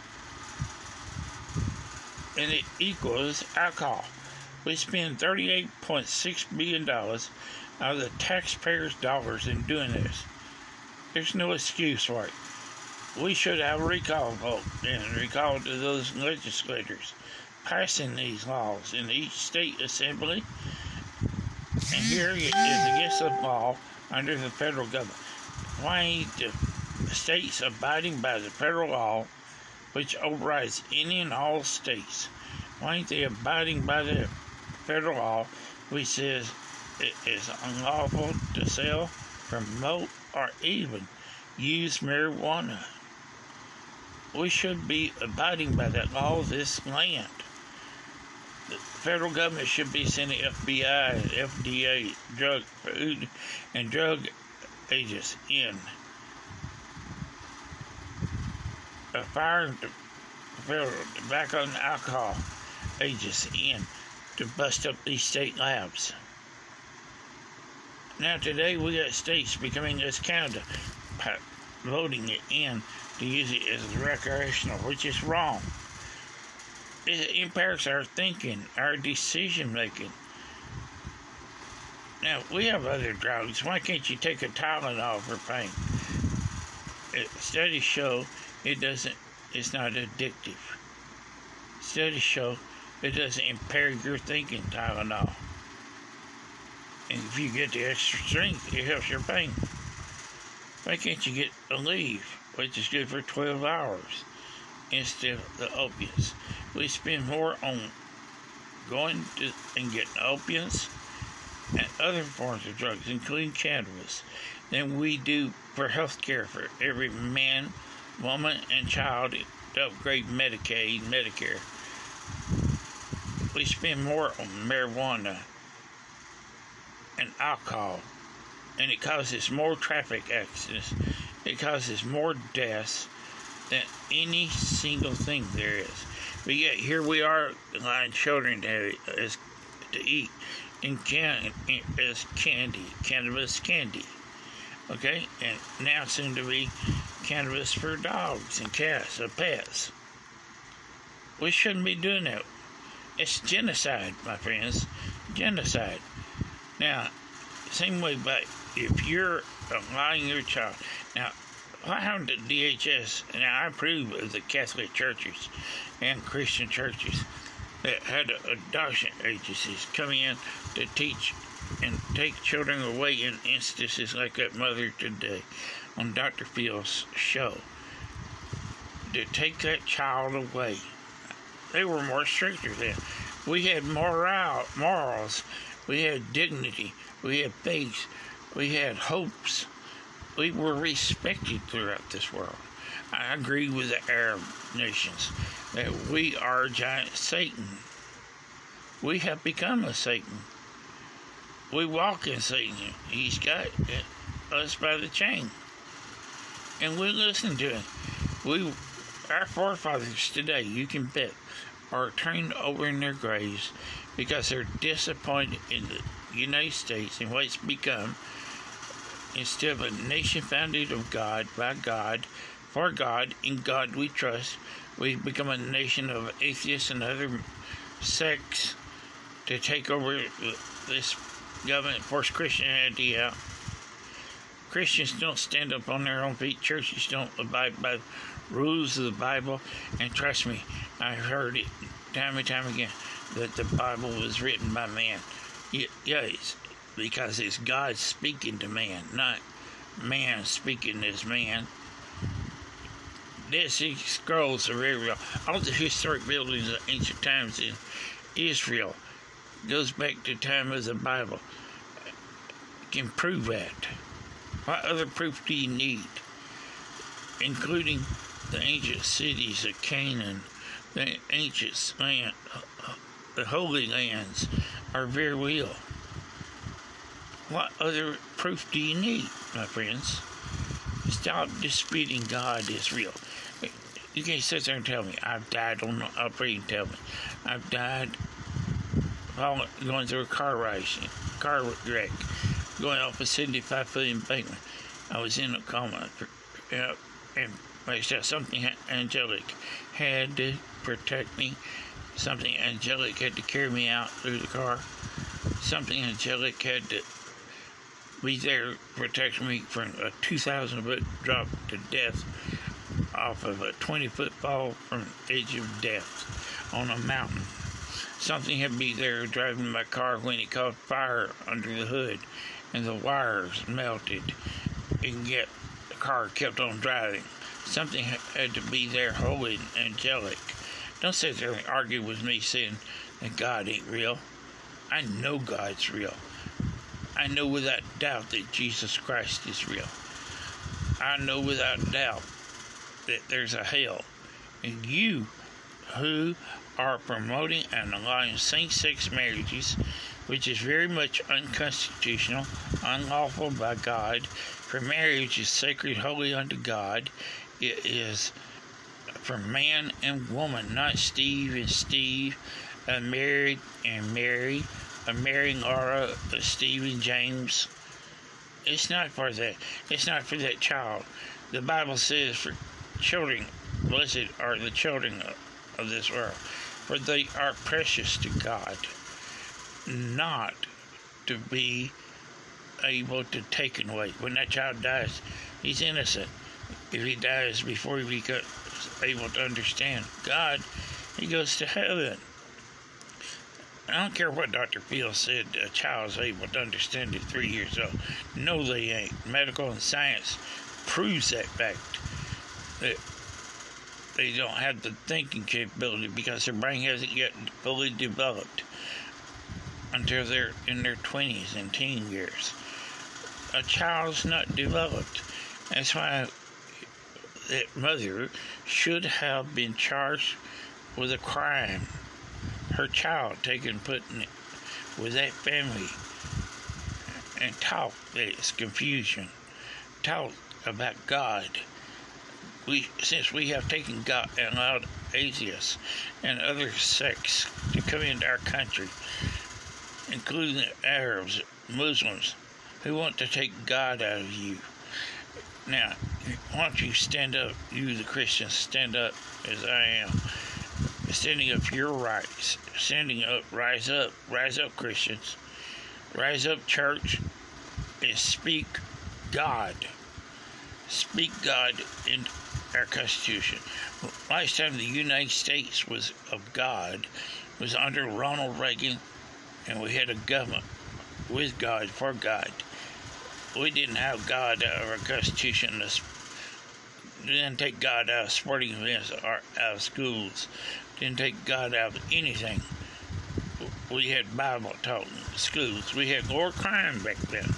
Speaker 1: And it equals alcohol. We spend $38.6 billion out of the taxpayers' dollars in doing this. There's no excuse for it. We should have a recall vote and recall to those legislators passing these laws in each state assembly. And here it is against the law under the federal government. Why ain't the states abiding by the federal law, which overrides any and all states? Why ain't they abiding by the federal law, which says it is unlawful to sell, promote, or even use marijuana? We should be abiding by that law of this land. The federal government should be sending FBI, FDA, drug, food, and drug agents in. A fire and federal tobacco and alcohol agents in to bust up these state labs. Now today we got states becoming as Canada, voting it in to use it as recreational, which is wrong. It impairs our thinking, our decision making. Now we have other drugs. Why can't you take a Tylenol for pain? Studies show it's not addictive. Studies show it doesn't impair your thinking, Tylenol. And if you get the extra strength, it helps your pain. Why can't you get Aleve, which is good for 12 hours, instead of the opiates? We spend more on going to and getting opiates and other forms of drugs, including cannabis, than we do for health care for every man, woman, and child to upgrade Medicaid, Medicare. We spend more on marijuana and alcohol, and it causes more traffic accidents. It causes more deaths than any single thing there is. But yet here we are allowing children to eat as candy, cannabis candy. Okay, and now soon to be cannabis for dogs and cats or pets. We shouldn't be doing that. It's genocide, my friends. Genocide. Now, same way, but if you're allowing your child... Now, what happened to DHS? Now, I approve of the Catholic churches and Christian churches that had adoption agencies coming in to teach and take children away in instances like that mother today on Dr. Phil's show. To take that child away. They were more stricter then. We had morals. We had dignity. We had faith. We had hopes. We were respected throughout this world. I agree with the Arab nations that we are giant Satan. We have become a Satan. We walk in Satan. He's got us by the chain. And we listen to him. Our forefathers today, you can bet, are turned over in their graves because they're disappointed in the United States and what it's become. Instead of a nation founded of God, by God, for God, in God we trust, we've become a nation of atheists and other sects to take over this government, force Christianity out. Christians don't stand up on their own feet. Churches don't abide by the rules of the Bible. And trust me, I've heard it time and time again. that the Bible was written by man. Yes, because it's God speaking to man, not man speaking as man. Dead Sea Scrolls are very real. All the historic buildings of ancient times in Israel goes back to the time of the Bible. You can prove that. What other proof do you need? Including the ancient cities of Canaan, the ancient land, the Holy Lands are very real. What other proof do you need, my friends? Stop disputing God is real. You can't sit there and tell me, I've died on the operating, tell me. I've died while going through a car wreck, going off a 75-foot embankment. I was in a coma, and like I said, something angelic had to protect me. Something angelic had to carry me out through the car. Something angelic had to be there to protect me from a 2,000-foot drop to death off of a 20-foot fall from the edge of death on a mountain. Something had to be there driving my car when it caught fire under the hood and the wires melted and yet the car kept on driving. Something had to be there holy and angelic. Don't sit there and argue with me saying that God ain't real. I know God's real. I know without doubt that Jesus Christ is real. I know without doubt that there's a hell. And you who are promoting and allowing same-sex marriages, which is very much unconstitutional, unlawful by God, for marriage is sacred, holy unto God. It is for man and woman, not Steve and Steve, married and Mary, marrying Laura, Steve and James. It's not for that. It's not for that child. The Bible says for children, blessed are the children of this world, for they are precious to God, not to be able to take away. When that child dies, he's innocent. If he dies before he becomes able to understand God, he goes to heaven. I don't care what Dr. Phil said, a child is able to understand at 3 years old. No, they ain't. Medical and science proves that fact. That they don't have the thinking capability because their brain hasn't yet fully developed until they're in their 20s and teen years. A child's not developed. That's why that mother should have been charged with a crime. Her child taken, put in with that family, and taught that it's confusion. Taught about God. Since we have taken God and allowed atheists and other sects to come into our country, including the Arabs, Muslims, who want to take God out of you. Now, why don't you stand up, you the Christians, stand up as I am, standing up for your rights, standing up, rise up, Christians, rise up, church, and speak God. Speak God in our Constitution. Last time the United States was of God was under Ronald Reagan, and we had a government with God, for God. We didn't have God out of our Constitution. We didn't take God out of sporting events or out of schools. Didn't take God out of anything. We had Bible taught in schools. We had more crime back then.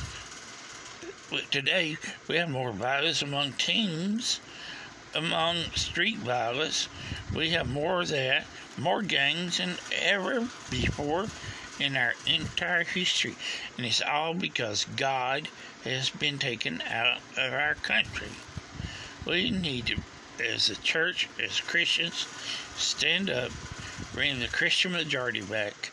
Speaker 1: But today, we have more violence among teens, among street violence. We have more of that, more gangs than ever before in our entire history. And it's all because God has been taken out of our country. We need to, as a church, as Christians, stand up, bring the Christian majority back,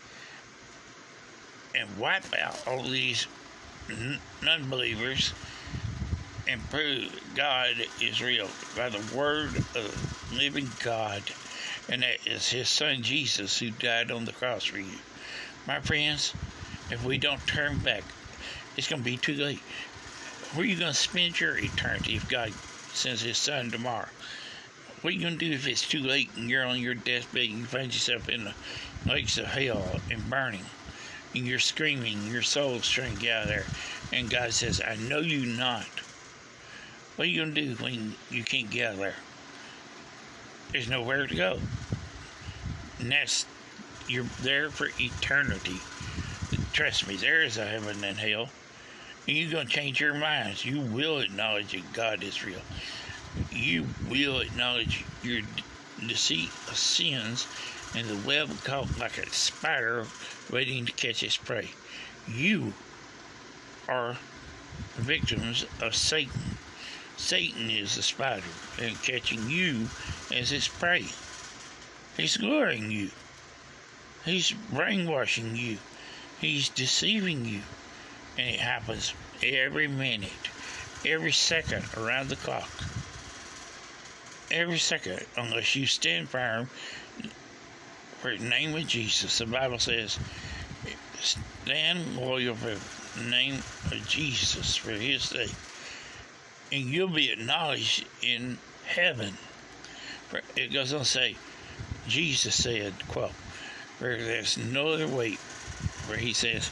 Speaker 1: and wipe out all these non-believers and prove God is real by the word of living God, and that is His Son Jesus who died on the cross for you. My friends, if we don't turn back, it's going to be too late. Where are you going to spend your eternity if God sends His Son tomorrow? What are you going to do if it's too late and you're on your deathbed and you find yourself in the lakes of hell and burning? And you're screaming, your soul's trying to get out of there. And God says, I know you not. What are you going to do when you can't get out of there? There's nowhere to go. And you're there for eternity. Trust me, there is a heaven and hell. And you're going to change your minds. You will acknowledge that God is real. You will acknowledge your deceit of sins and the web caught like a spider waiting to catch its prey. You are victims of Satan. Satan is the spider and catching you as its prey. He's luring you. He's brainwashing you. He's deceiving you. And it happens every minute, every second around the clock. Every second, unless you stand firm for the name of Jesus. The Bible says, stand loyal for the name of Jesus, for his sake. And you'll be acknowledged in heaven. It goes on to say, Jesus said, quote, where there's no other way, where he says,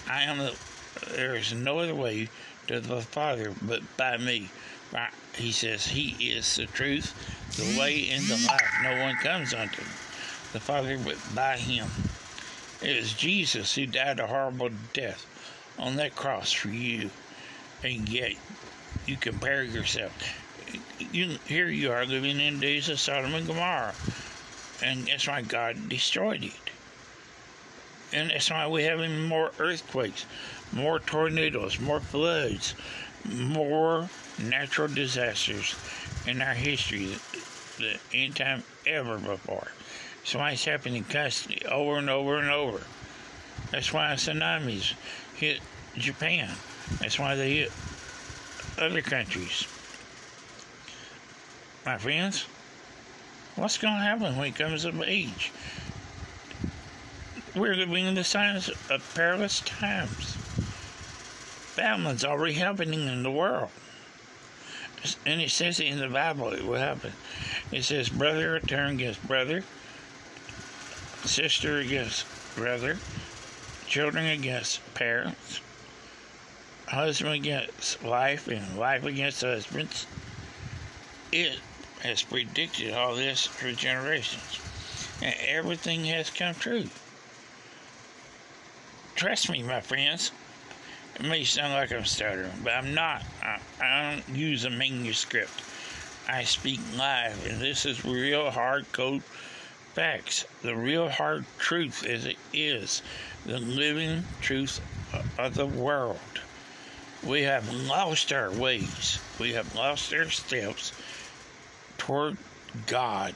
Speaker 1: there is no other way to the Father but by me. He says, he is the truth, the way, and the life. No one comes unto the Father but by him. It is Jesus who died a horrible death on that cross for you. And yet, you compare yourself. Here you are living in the days of Sodom and Gomorrah. And that's why God destroyed it. And that's why we're having more earthquakes, more tornadoes, more floods, more natural disasters in our history than any time ever before. That's why it's happening constantly, over and over and over. That's why tsunamis hit Japan. That's why they hit other countries. My friends, what's going to happen when it comes of age? We're living in the signs of perilous times. Famine's already happening in the world. And it says in the Bible it will happen. It says brother will turn against brother, sister against brother, children against parents, husband against wife, and wife against husbands. It has predicted all this for generations. And everything has come true. Trust me, my friends. It may sound like I'm stuttering, but I'm not. I don't use a manuscript. I speak live, and this is real hard code facts. The real hard truth as it is. The living truth of the world. We have lost our ways. We have lost our steps toward God.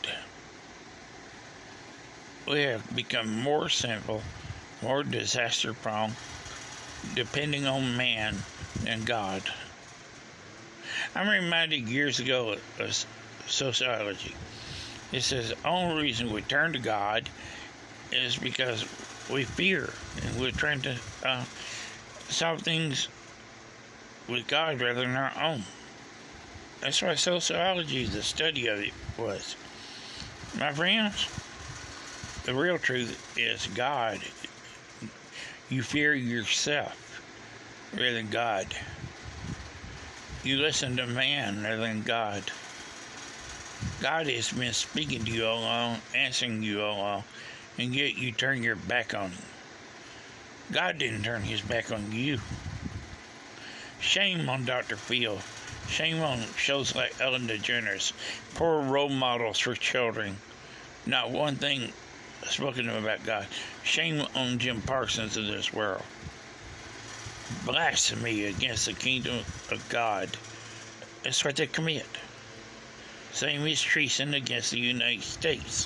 Speaker 1: We have become more sinful, more disaster-prone, depending on man and God. I'm reminded years ago of sociology. It says the only reason we turn to God is because we fear, and we're trying to solve things with God rather than our own. That's why sociology, the study of it, was. My friends, the real truth is God. You fear yourself rather than God. You listen to man rather than God. God has been speaking to you all along, answering you all along, and yet you turn your back on him. God didn't turn his back on you. Shame on Dr. Phil. Shame on shows like Ellen DeGeneres. Poor role models for children. Not one thing spoken about God. Shame on Jim Parsons of this world. Blasphemy against the kingdom of God. That's what they commit. Same as treason against the United States.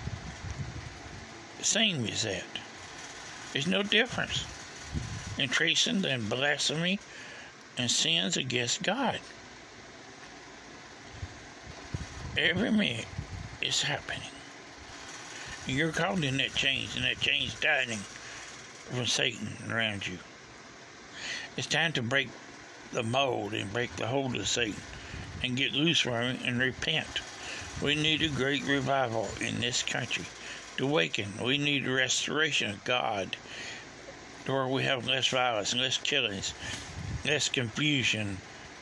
Speaker 1: Same as that. There's no difference in treason than blasphemy and sins against God. Every minute it's happening. You're caught in that change, and that change tightening from Satan around you. It's time to break the mold and break the hold of Satan and get loose from him and repent. We need a great revival in this country to awaken. We need a restoration of God, to where we have less violence, less killings, less confusion.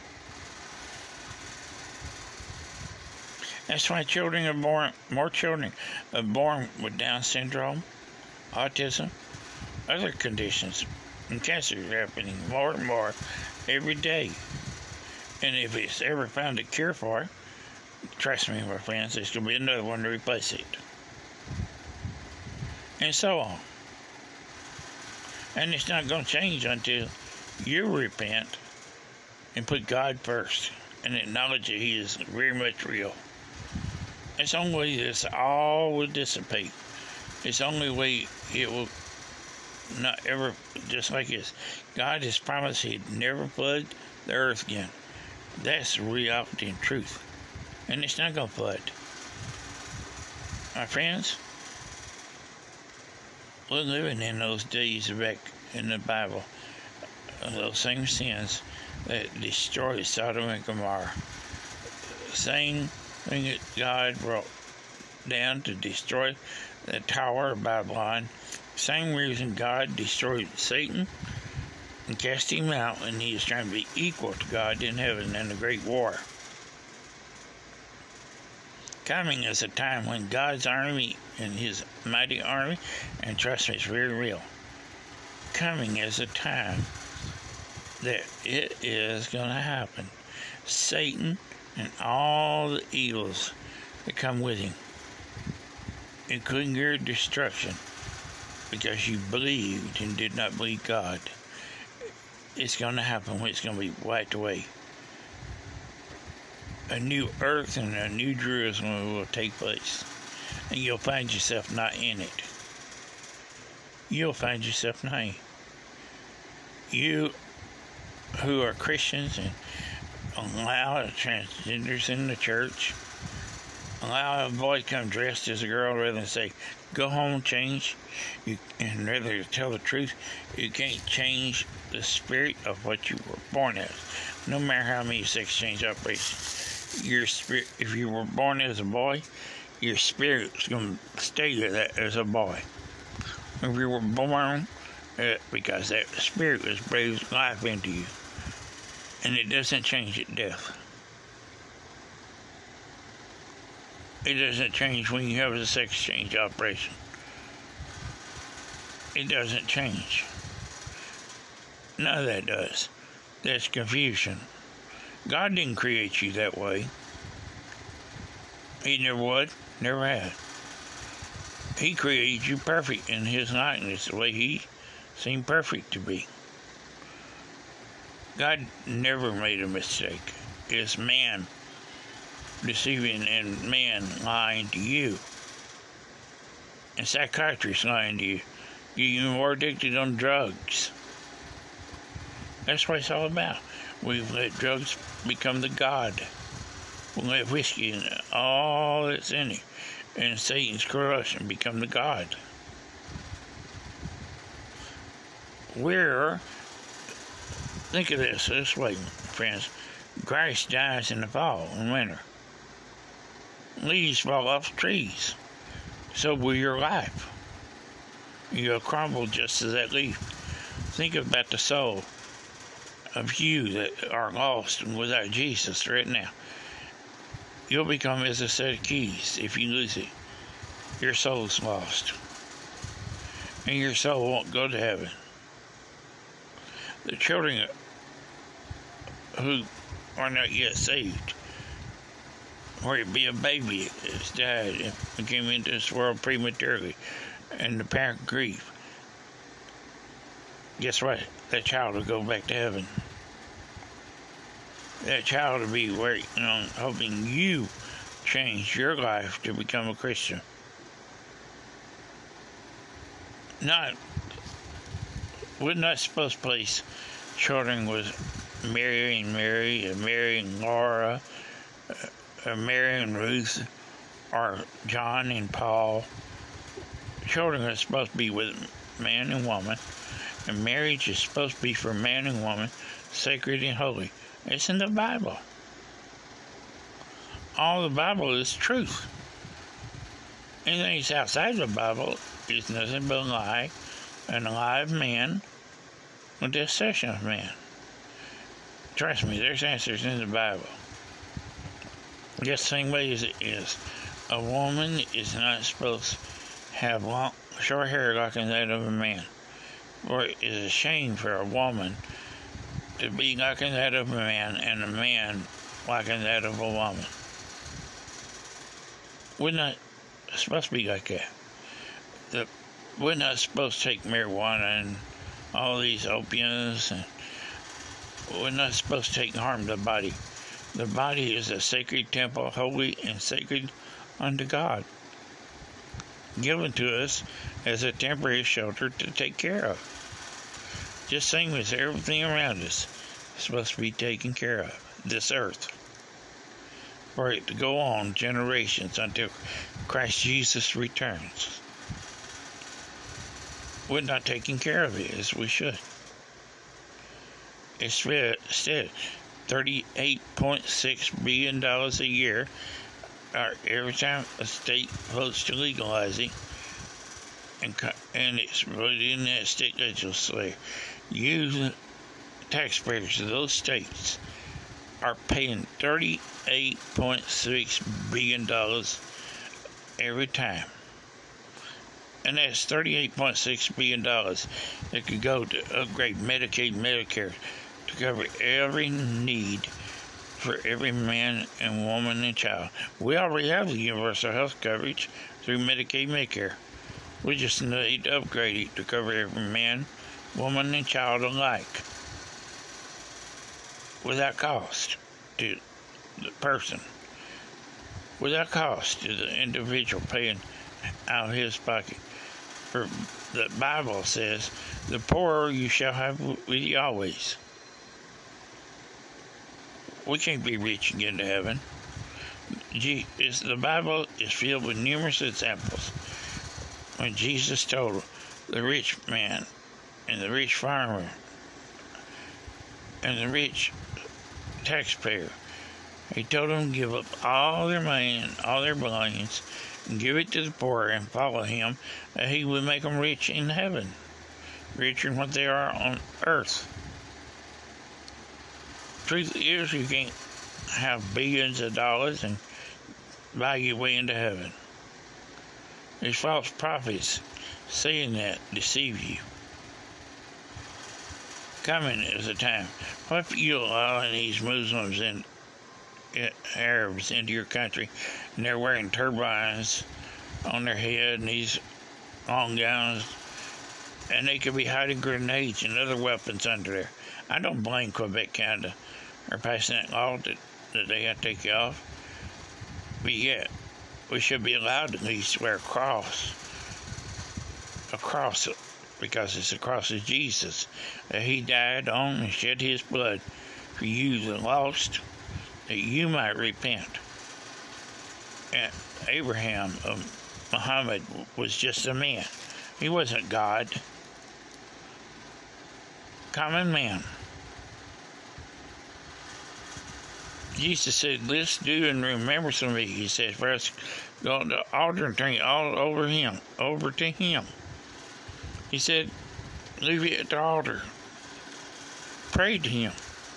Speaker 1: That's why more children are born with Down syndrome, autism, other conditions, and cancer is happening more and more every day. And if it's ever found a cure for it, trust me, my friends, there's going to be another one to replace it. And so on. And it's not going to change until you repent and put God first and acknowledge that He is very much real. It's the only way this all will dissipate. It's the only way it will not ever, just like this. God has promised He'd never flood the earth again. That's reality and truth. And it's not going to flood. My friends, we're living in those days back in the Bible. Those same sins that destroyed Sodom and Gomorrah. Same thing that God brought down to destroy the Tower of Babylon. Same reason God destroyed Satan and cast him out, and he is trying to be equal to God in heaven in the great war. Coming is a time when God's army and His mighty army, and trust me, it's very real. Coming is a time that it is going to happen. Satan and all the evils that come with him, including your destruction, because you believed and did not believe God. It's going to happen when it's going to be wiped away. A new earth and a new Jerusalem will take place, and you'll find yourself not in it. You'll find yourself not in it. You who are Christians and allow transgenders in the church, allow a boy to come dressed as a girl rather than say, go home, change, and rather tell the truth. You can't change the spirit of what you were born as. No matter how many sex change operations, your spirit, if you were born as a boy, your spirit's going to stay that as a boy. If you were born, because that spirit was breathed life into you, and it doesn't change at death. It doesn't change when you have a sex change operation. It doesn't change. None of that does. That's confusion. God didn't create you that way. He never would, never had. He created you perfect in His likeness, the way He seemed perfect to be. God never made a mistake. It's man deceiving and man lying to you. And psychiatrists lying to you. You're more addicted on drugs. That's what it's all about. We've let drugs become the God. We'll let whiskey and all that's in it and Satan's corruption become the God. Think of this way, friends. Grass dies in the fall and winter. Leaves fall off trees. So will your life. You'll crumble just as that leaf. Think about the soul of you that are lost and without Jesus right now. You'll become as a set of keys if you lose it. Your soul's lost. And your soul won't go to heaven. The children who are not yet saved, or it be a baby that's died and came into this world prematurely, and the parent grief, guess what? That child will go back to heaven. That child will be waiting on, hoping you change your life to become a Christian. We're not supposed to place children with Mary and Laura, Mary and Ruth, or John and Paul. Children are supposed to be with man and woman, and marriage is supposed to be for man and woman, sacred and holy. It's in the Bible. all the Bible is truth. Anything that's outside the Bible is nothing but a lie, and a lie of man, a deception of man. Trust me, there's answers in the Bible. Just the same way as it is. A woman is not supposed to have short hair like that of a man. For it is a shame for a woman to be like that of a man, and a man like that of a woman. We're not supposed to be like that. We're not supposed to take marijuana and all these opiates, and we're not supposed to take harm to the body. The body is a sacred temple, holy and sacred unto God, given to us as a temporary shelter to take care of. Just same as everything around us is supposed to be taken care of, this earth, for it to go on generations until Christ Jesus returns. We're not taking care of it as we should. Instead, $38.6 billion a year, every time a state votes to legalize it, and it's voted in that state legislature, you, the taxpayers of those states, are paying $38.6 billion every time. And that's $38.6 billion that could go to upgrade Medicaid, Medicare, to cover every need for every man and woman and child. We already have the universal health coverage through Medicaid, Medicare. We just need to upgrade it to cover every man, woman, and child alike, without cost to the person, without cost to the individual paying out of his pocket. For the Bible says, the poor you shall have with you always. We can't be rich and get into heaven. The Bible is filled with numerous examples. When Jesus told the rich man and the rich farmer and the rich taxpayer, he told them to give up all their money and all their belongings and give it to the poor and follow him, that he would make them rich in heaven, richer than what they are on earth. Truth is, you can't have billions of dollars and buy your way into heaven. These false prophets saying that deceive you. Coming is a time. What if you allow these Muslims and Arabs into your country, and they're wearing turbans on their head and these long gowns, and they could be hiding grenades and other weapons under there? I don't blame Quebec, Canada, for passing that law that they have to take you off. But yet, we should be allowed to at least wear a cross, because it's the cross of Jesus that he died on and shed his blood for you, the lost, that you might repent. And Abraham, Muhammad, was just a man. He wasn't God. Common man. Jesus said, "Let's do and remembrance of me." He said, "For us go to the altar and turn it all over to him." He said, "Leave it at the altar. Pray to him."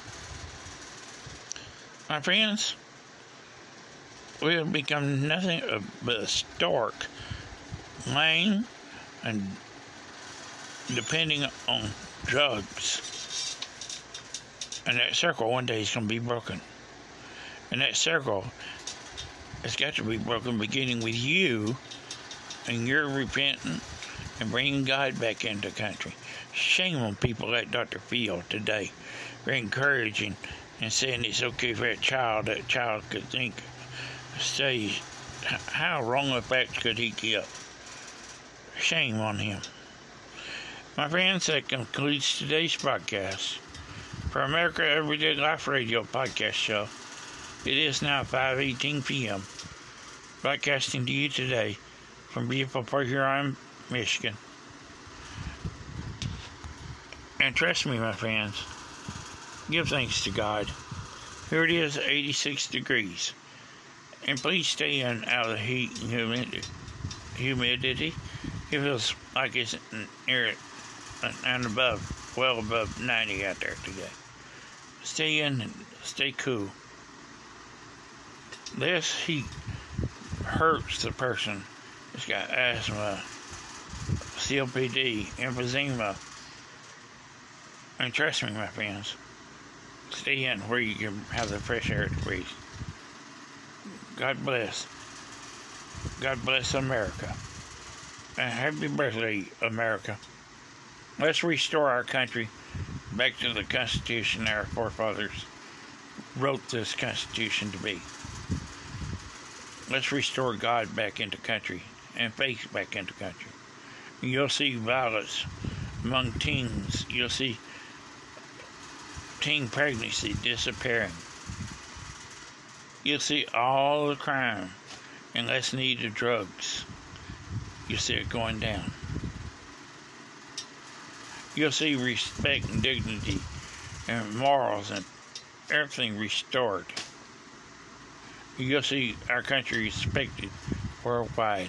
Speaker 1: My friends, we have become nothing but a stork, lame and depending on drugs. And that circle one day is going to be broken. And that circle has got to be broken, beginning with you and your repenting and bringing God back into the country. Shame on people like Dr. Phil today for encouraging and saying it's okay for that child could think, say, how wrong a fact could he give? Shame on him. My friends, that concludes today's podcast. For America Everyday Life Radio podcast show, it is now 5:18 p.m. Broadcasting to you today from beautiful Port Huron, Michigan. And trust me, my friends, give thanks to God. Here it is, 86 degrees. And please stay in out of the heat and humidity. It feels like it's near and above, well above 90 out there today. Stay in and stay cool. This heat hurts the person that's got asthma, COPD, emphysema. And trust me, my friends, stay in where you can have the fresh air to breathe. God bless. God bless America. And happy birthday, America. Let's restore our country back to the Constitution our forefathers wrote this Constitution to be. Let's restore God back into country and faith back into country. You'll see violence among teens. You'll see teen pregnancy disappearing. You'll see all the crime and less need of drugs. You'll see it going down. You'll see respect and dignity and morals and everything restored. You'll see our country respected worldwide.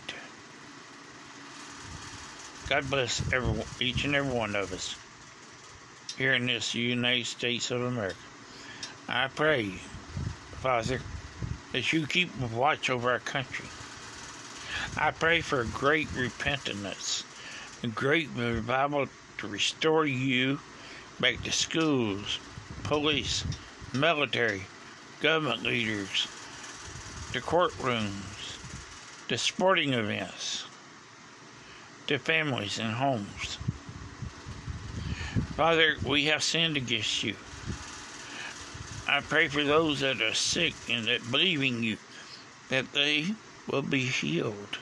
Speaker 1: God bless each and every one of us here in this United States of America. I pray, Father, that you keep watch over our country. I pray for great repentance, a great revival to restore you back to schools, police, military, government leaders, to courtrooms, to sporting events, to families and homes. Father, we have sinned against you. I pray for those that are sick and that believe in you, that they will be healed.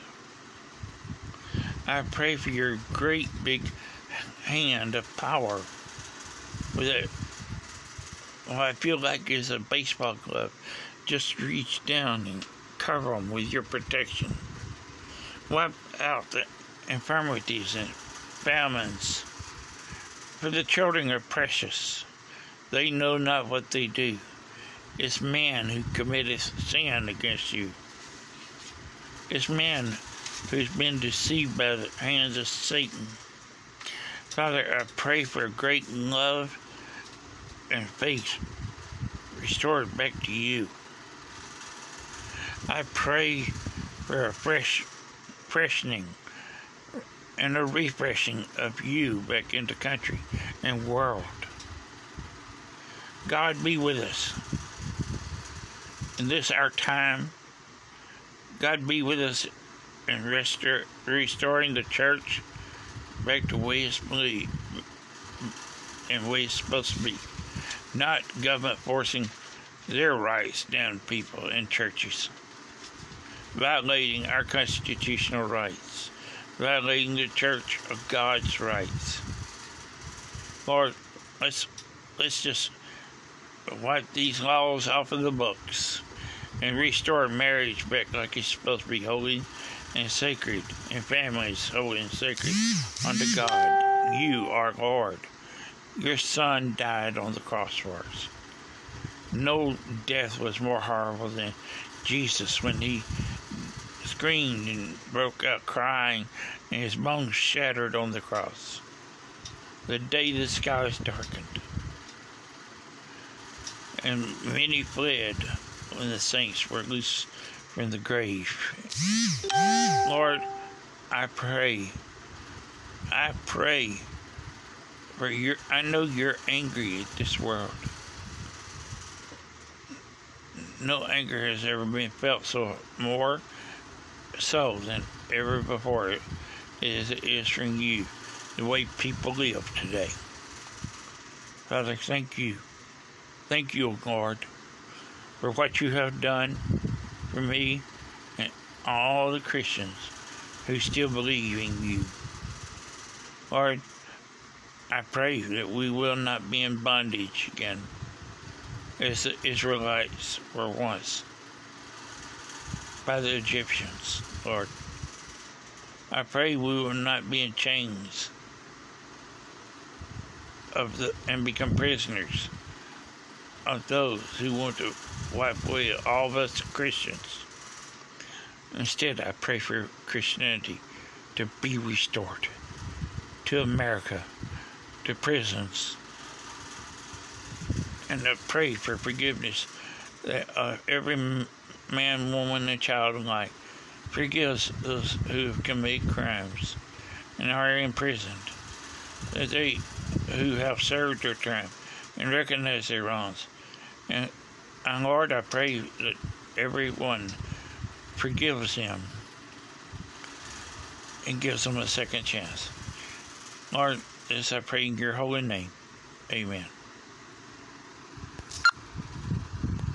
Speaker 1: I pray for your great big hand of power with it. What I feel like is a baseball glove. Just reach down and cover them with your protection. Wipe out the infirmities and famines. For the children are precious. They know not what they do. It's man who committeth sin against you. It's man who's been deceived by the hands of Satan. Father, I pray for great love and faith restored back to you. I pray for a freshening and a refreshing of you back into country and world. God be with us in this our time. God be with us in restoring the church back to the way it's believed and the way it's supposed to be. Not government forcing their rights down people in churches, violating our constitutional rights, violating the church of God's rights. Lord, let's just wipe these laws off of the books and restore marriage back like it's supposed to be holy and sacred, and families holy and sacred unto God. You are Lord. Your Son died on the cross for us. No death was more horrible than Jesus when he screamed and broke out crying and his bones shattered on the cross. The day the skies darkened and many fled when the saints were loose from the grave. Lord, I pray for I know you're angry at this world. No anger has ever been felt so more so than ever before it is from you, the way people live today. Father, thank you. Thank you, Lord, for what you have done for me and all the Christians who still believe in you. Lord, I pray that we will not be in bondage again as the Israelites were once by the Egyptians, Lord. I pray we will not be in chains and become prisoners of those who want to wipe away all of us Christians. Instead, I pray for Christianity to be restored to America, to prisons, and to pray for forgiveness that every man, woman, and child alike forgives those who have committed crimes and are imprisoned, that they who have served their time and recognize their wrongs. And Lord, I pray that everyone forgives them and gives them a second chance. Lord, this I pray in your holy name. Amen.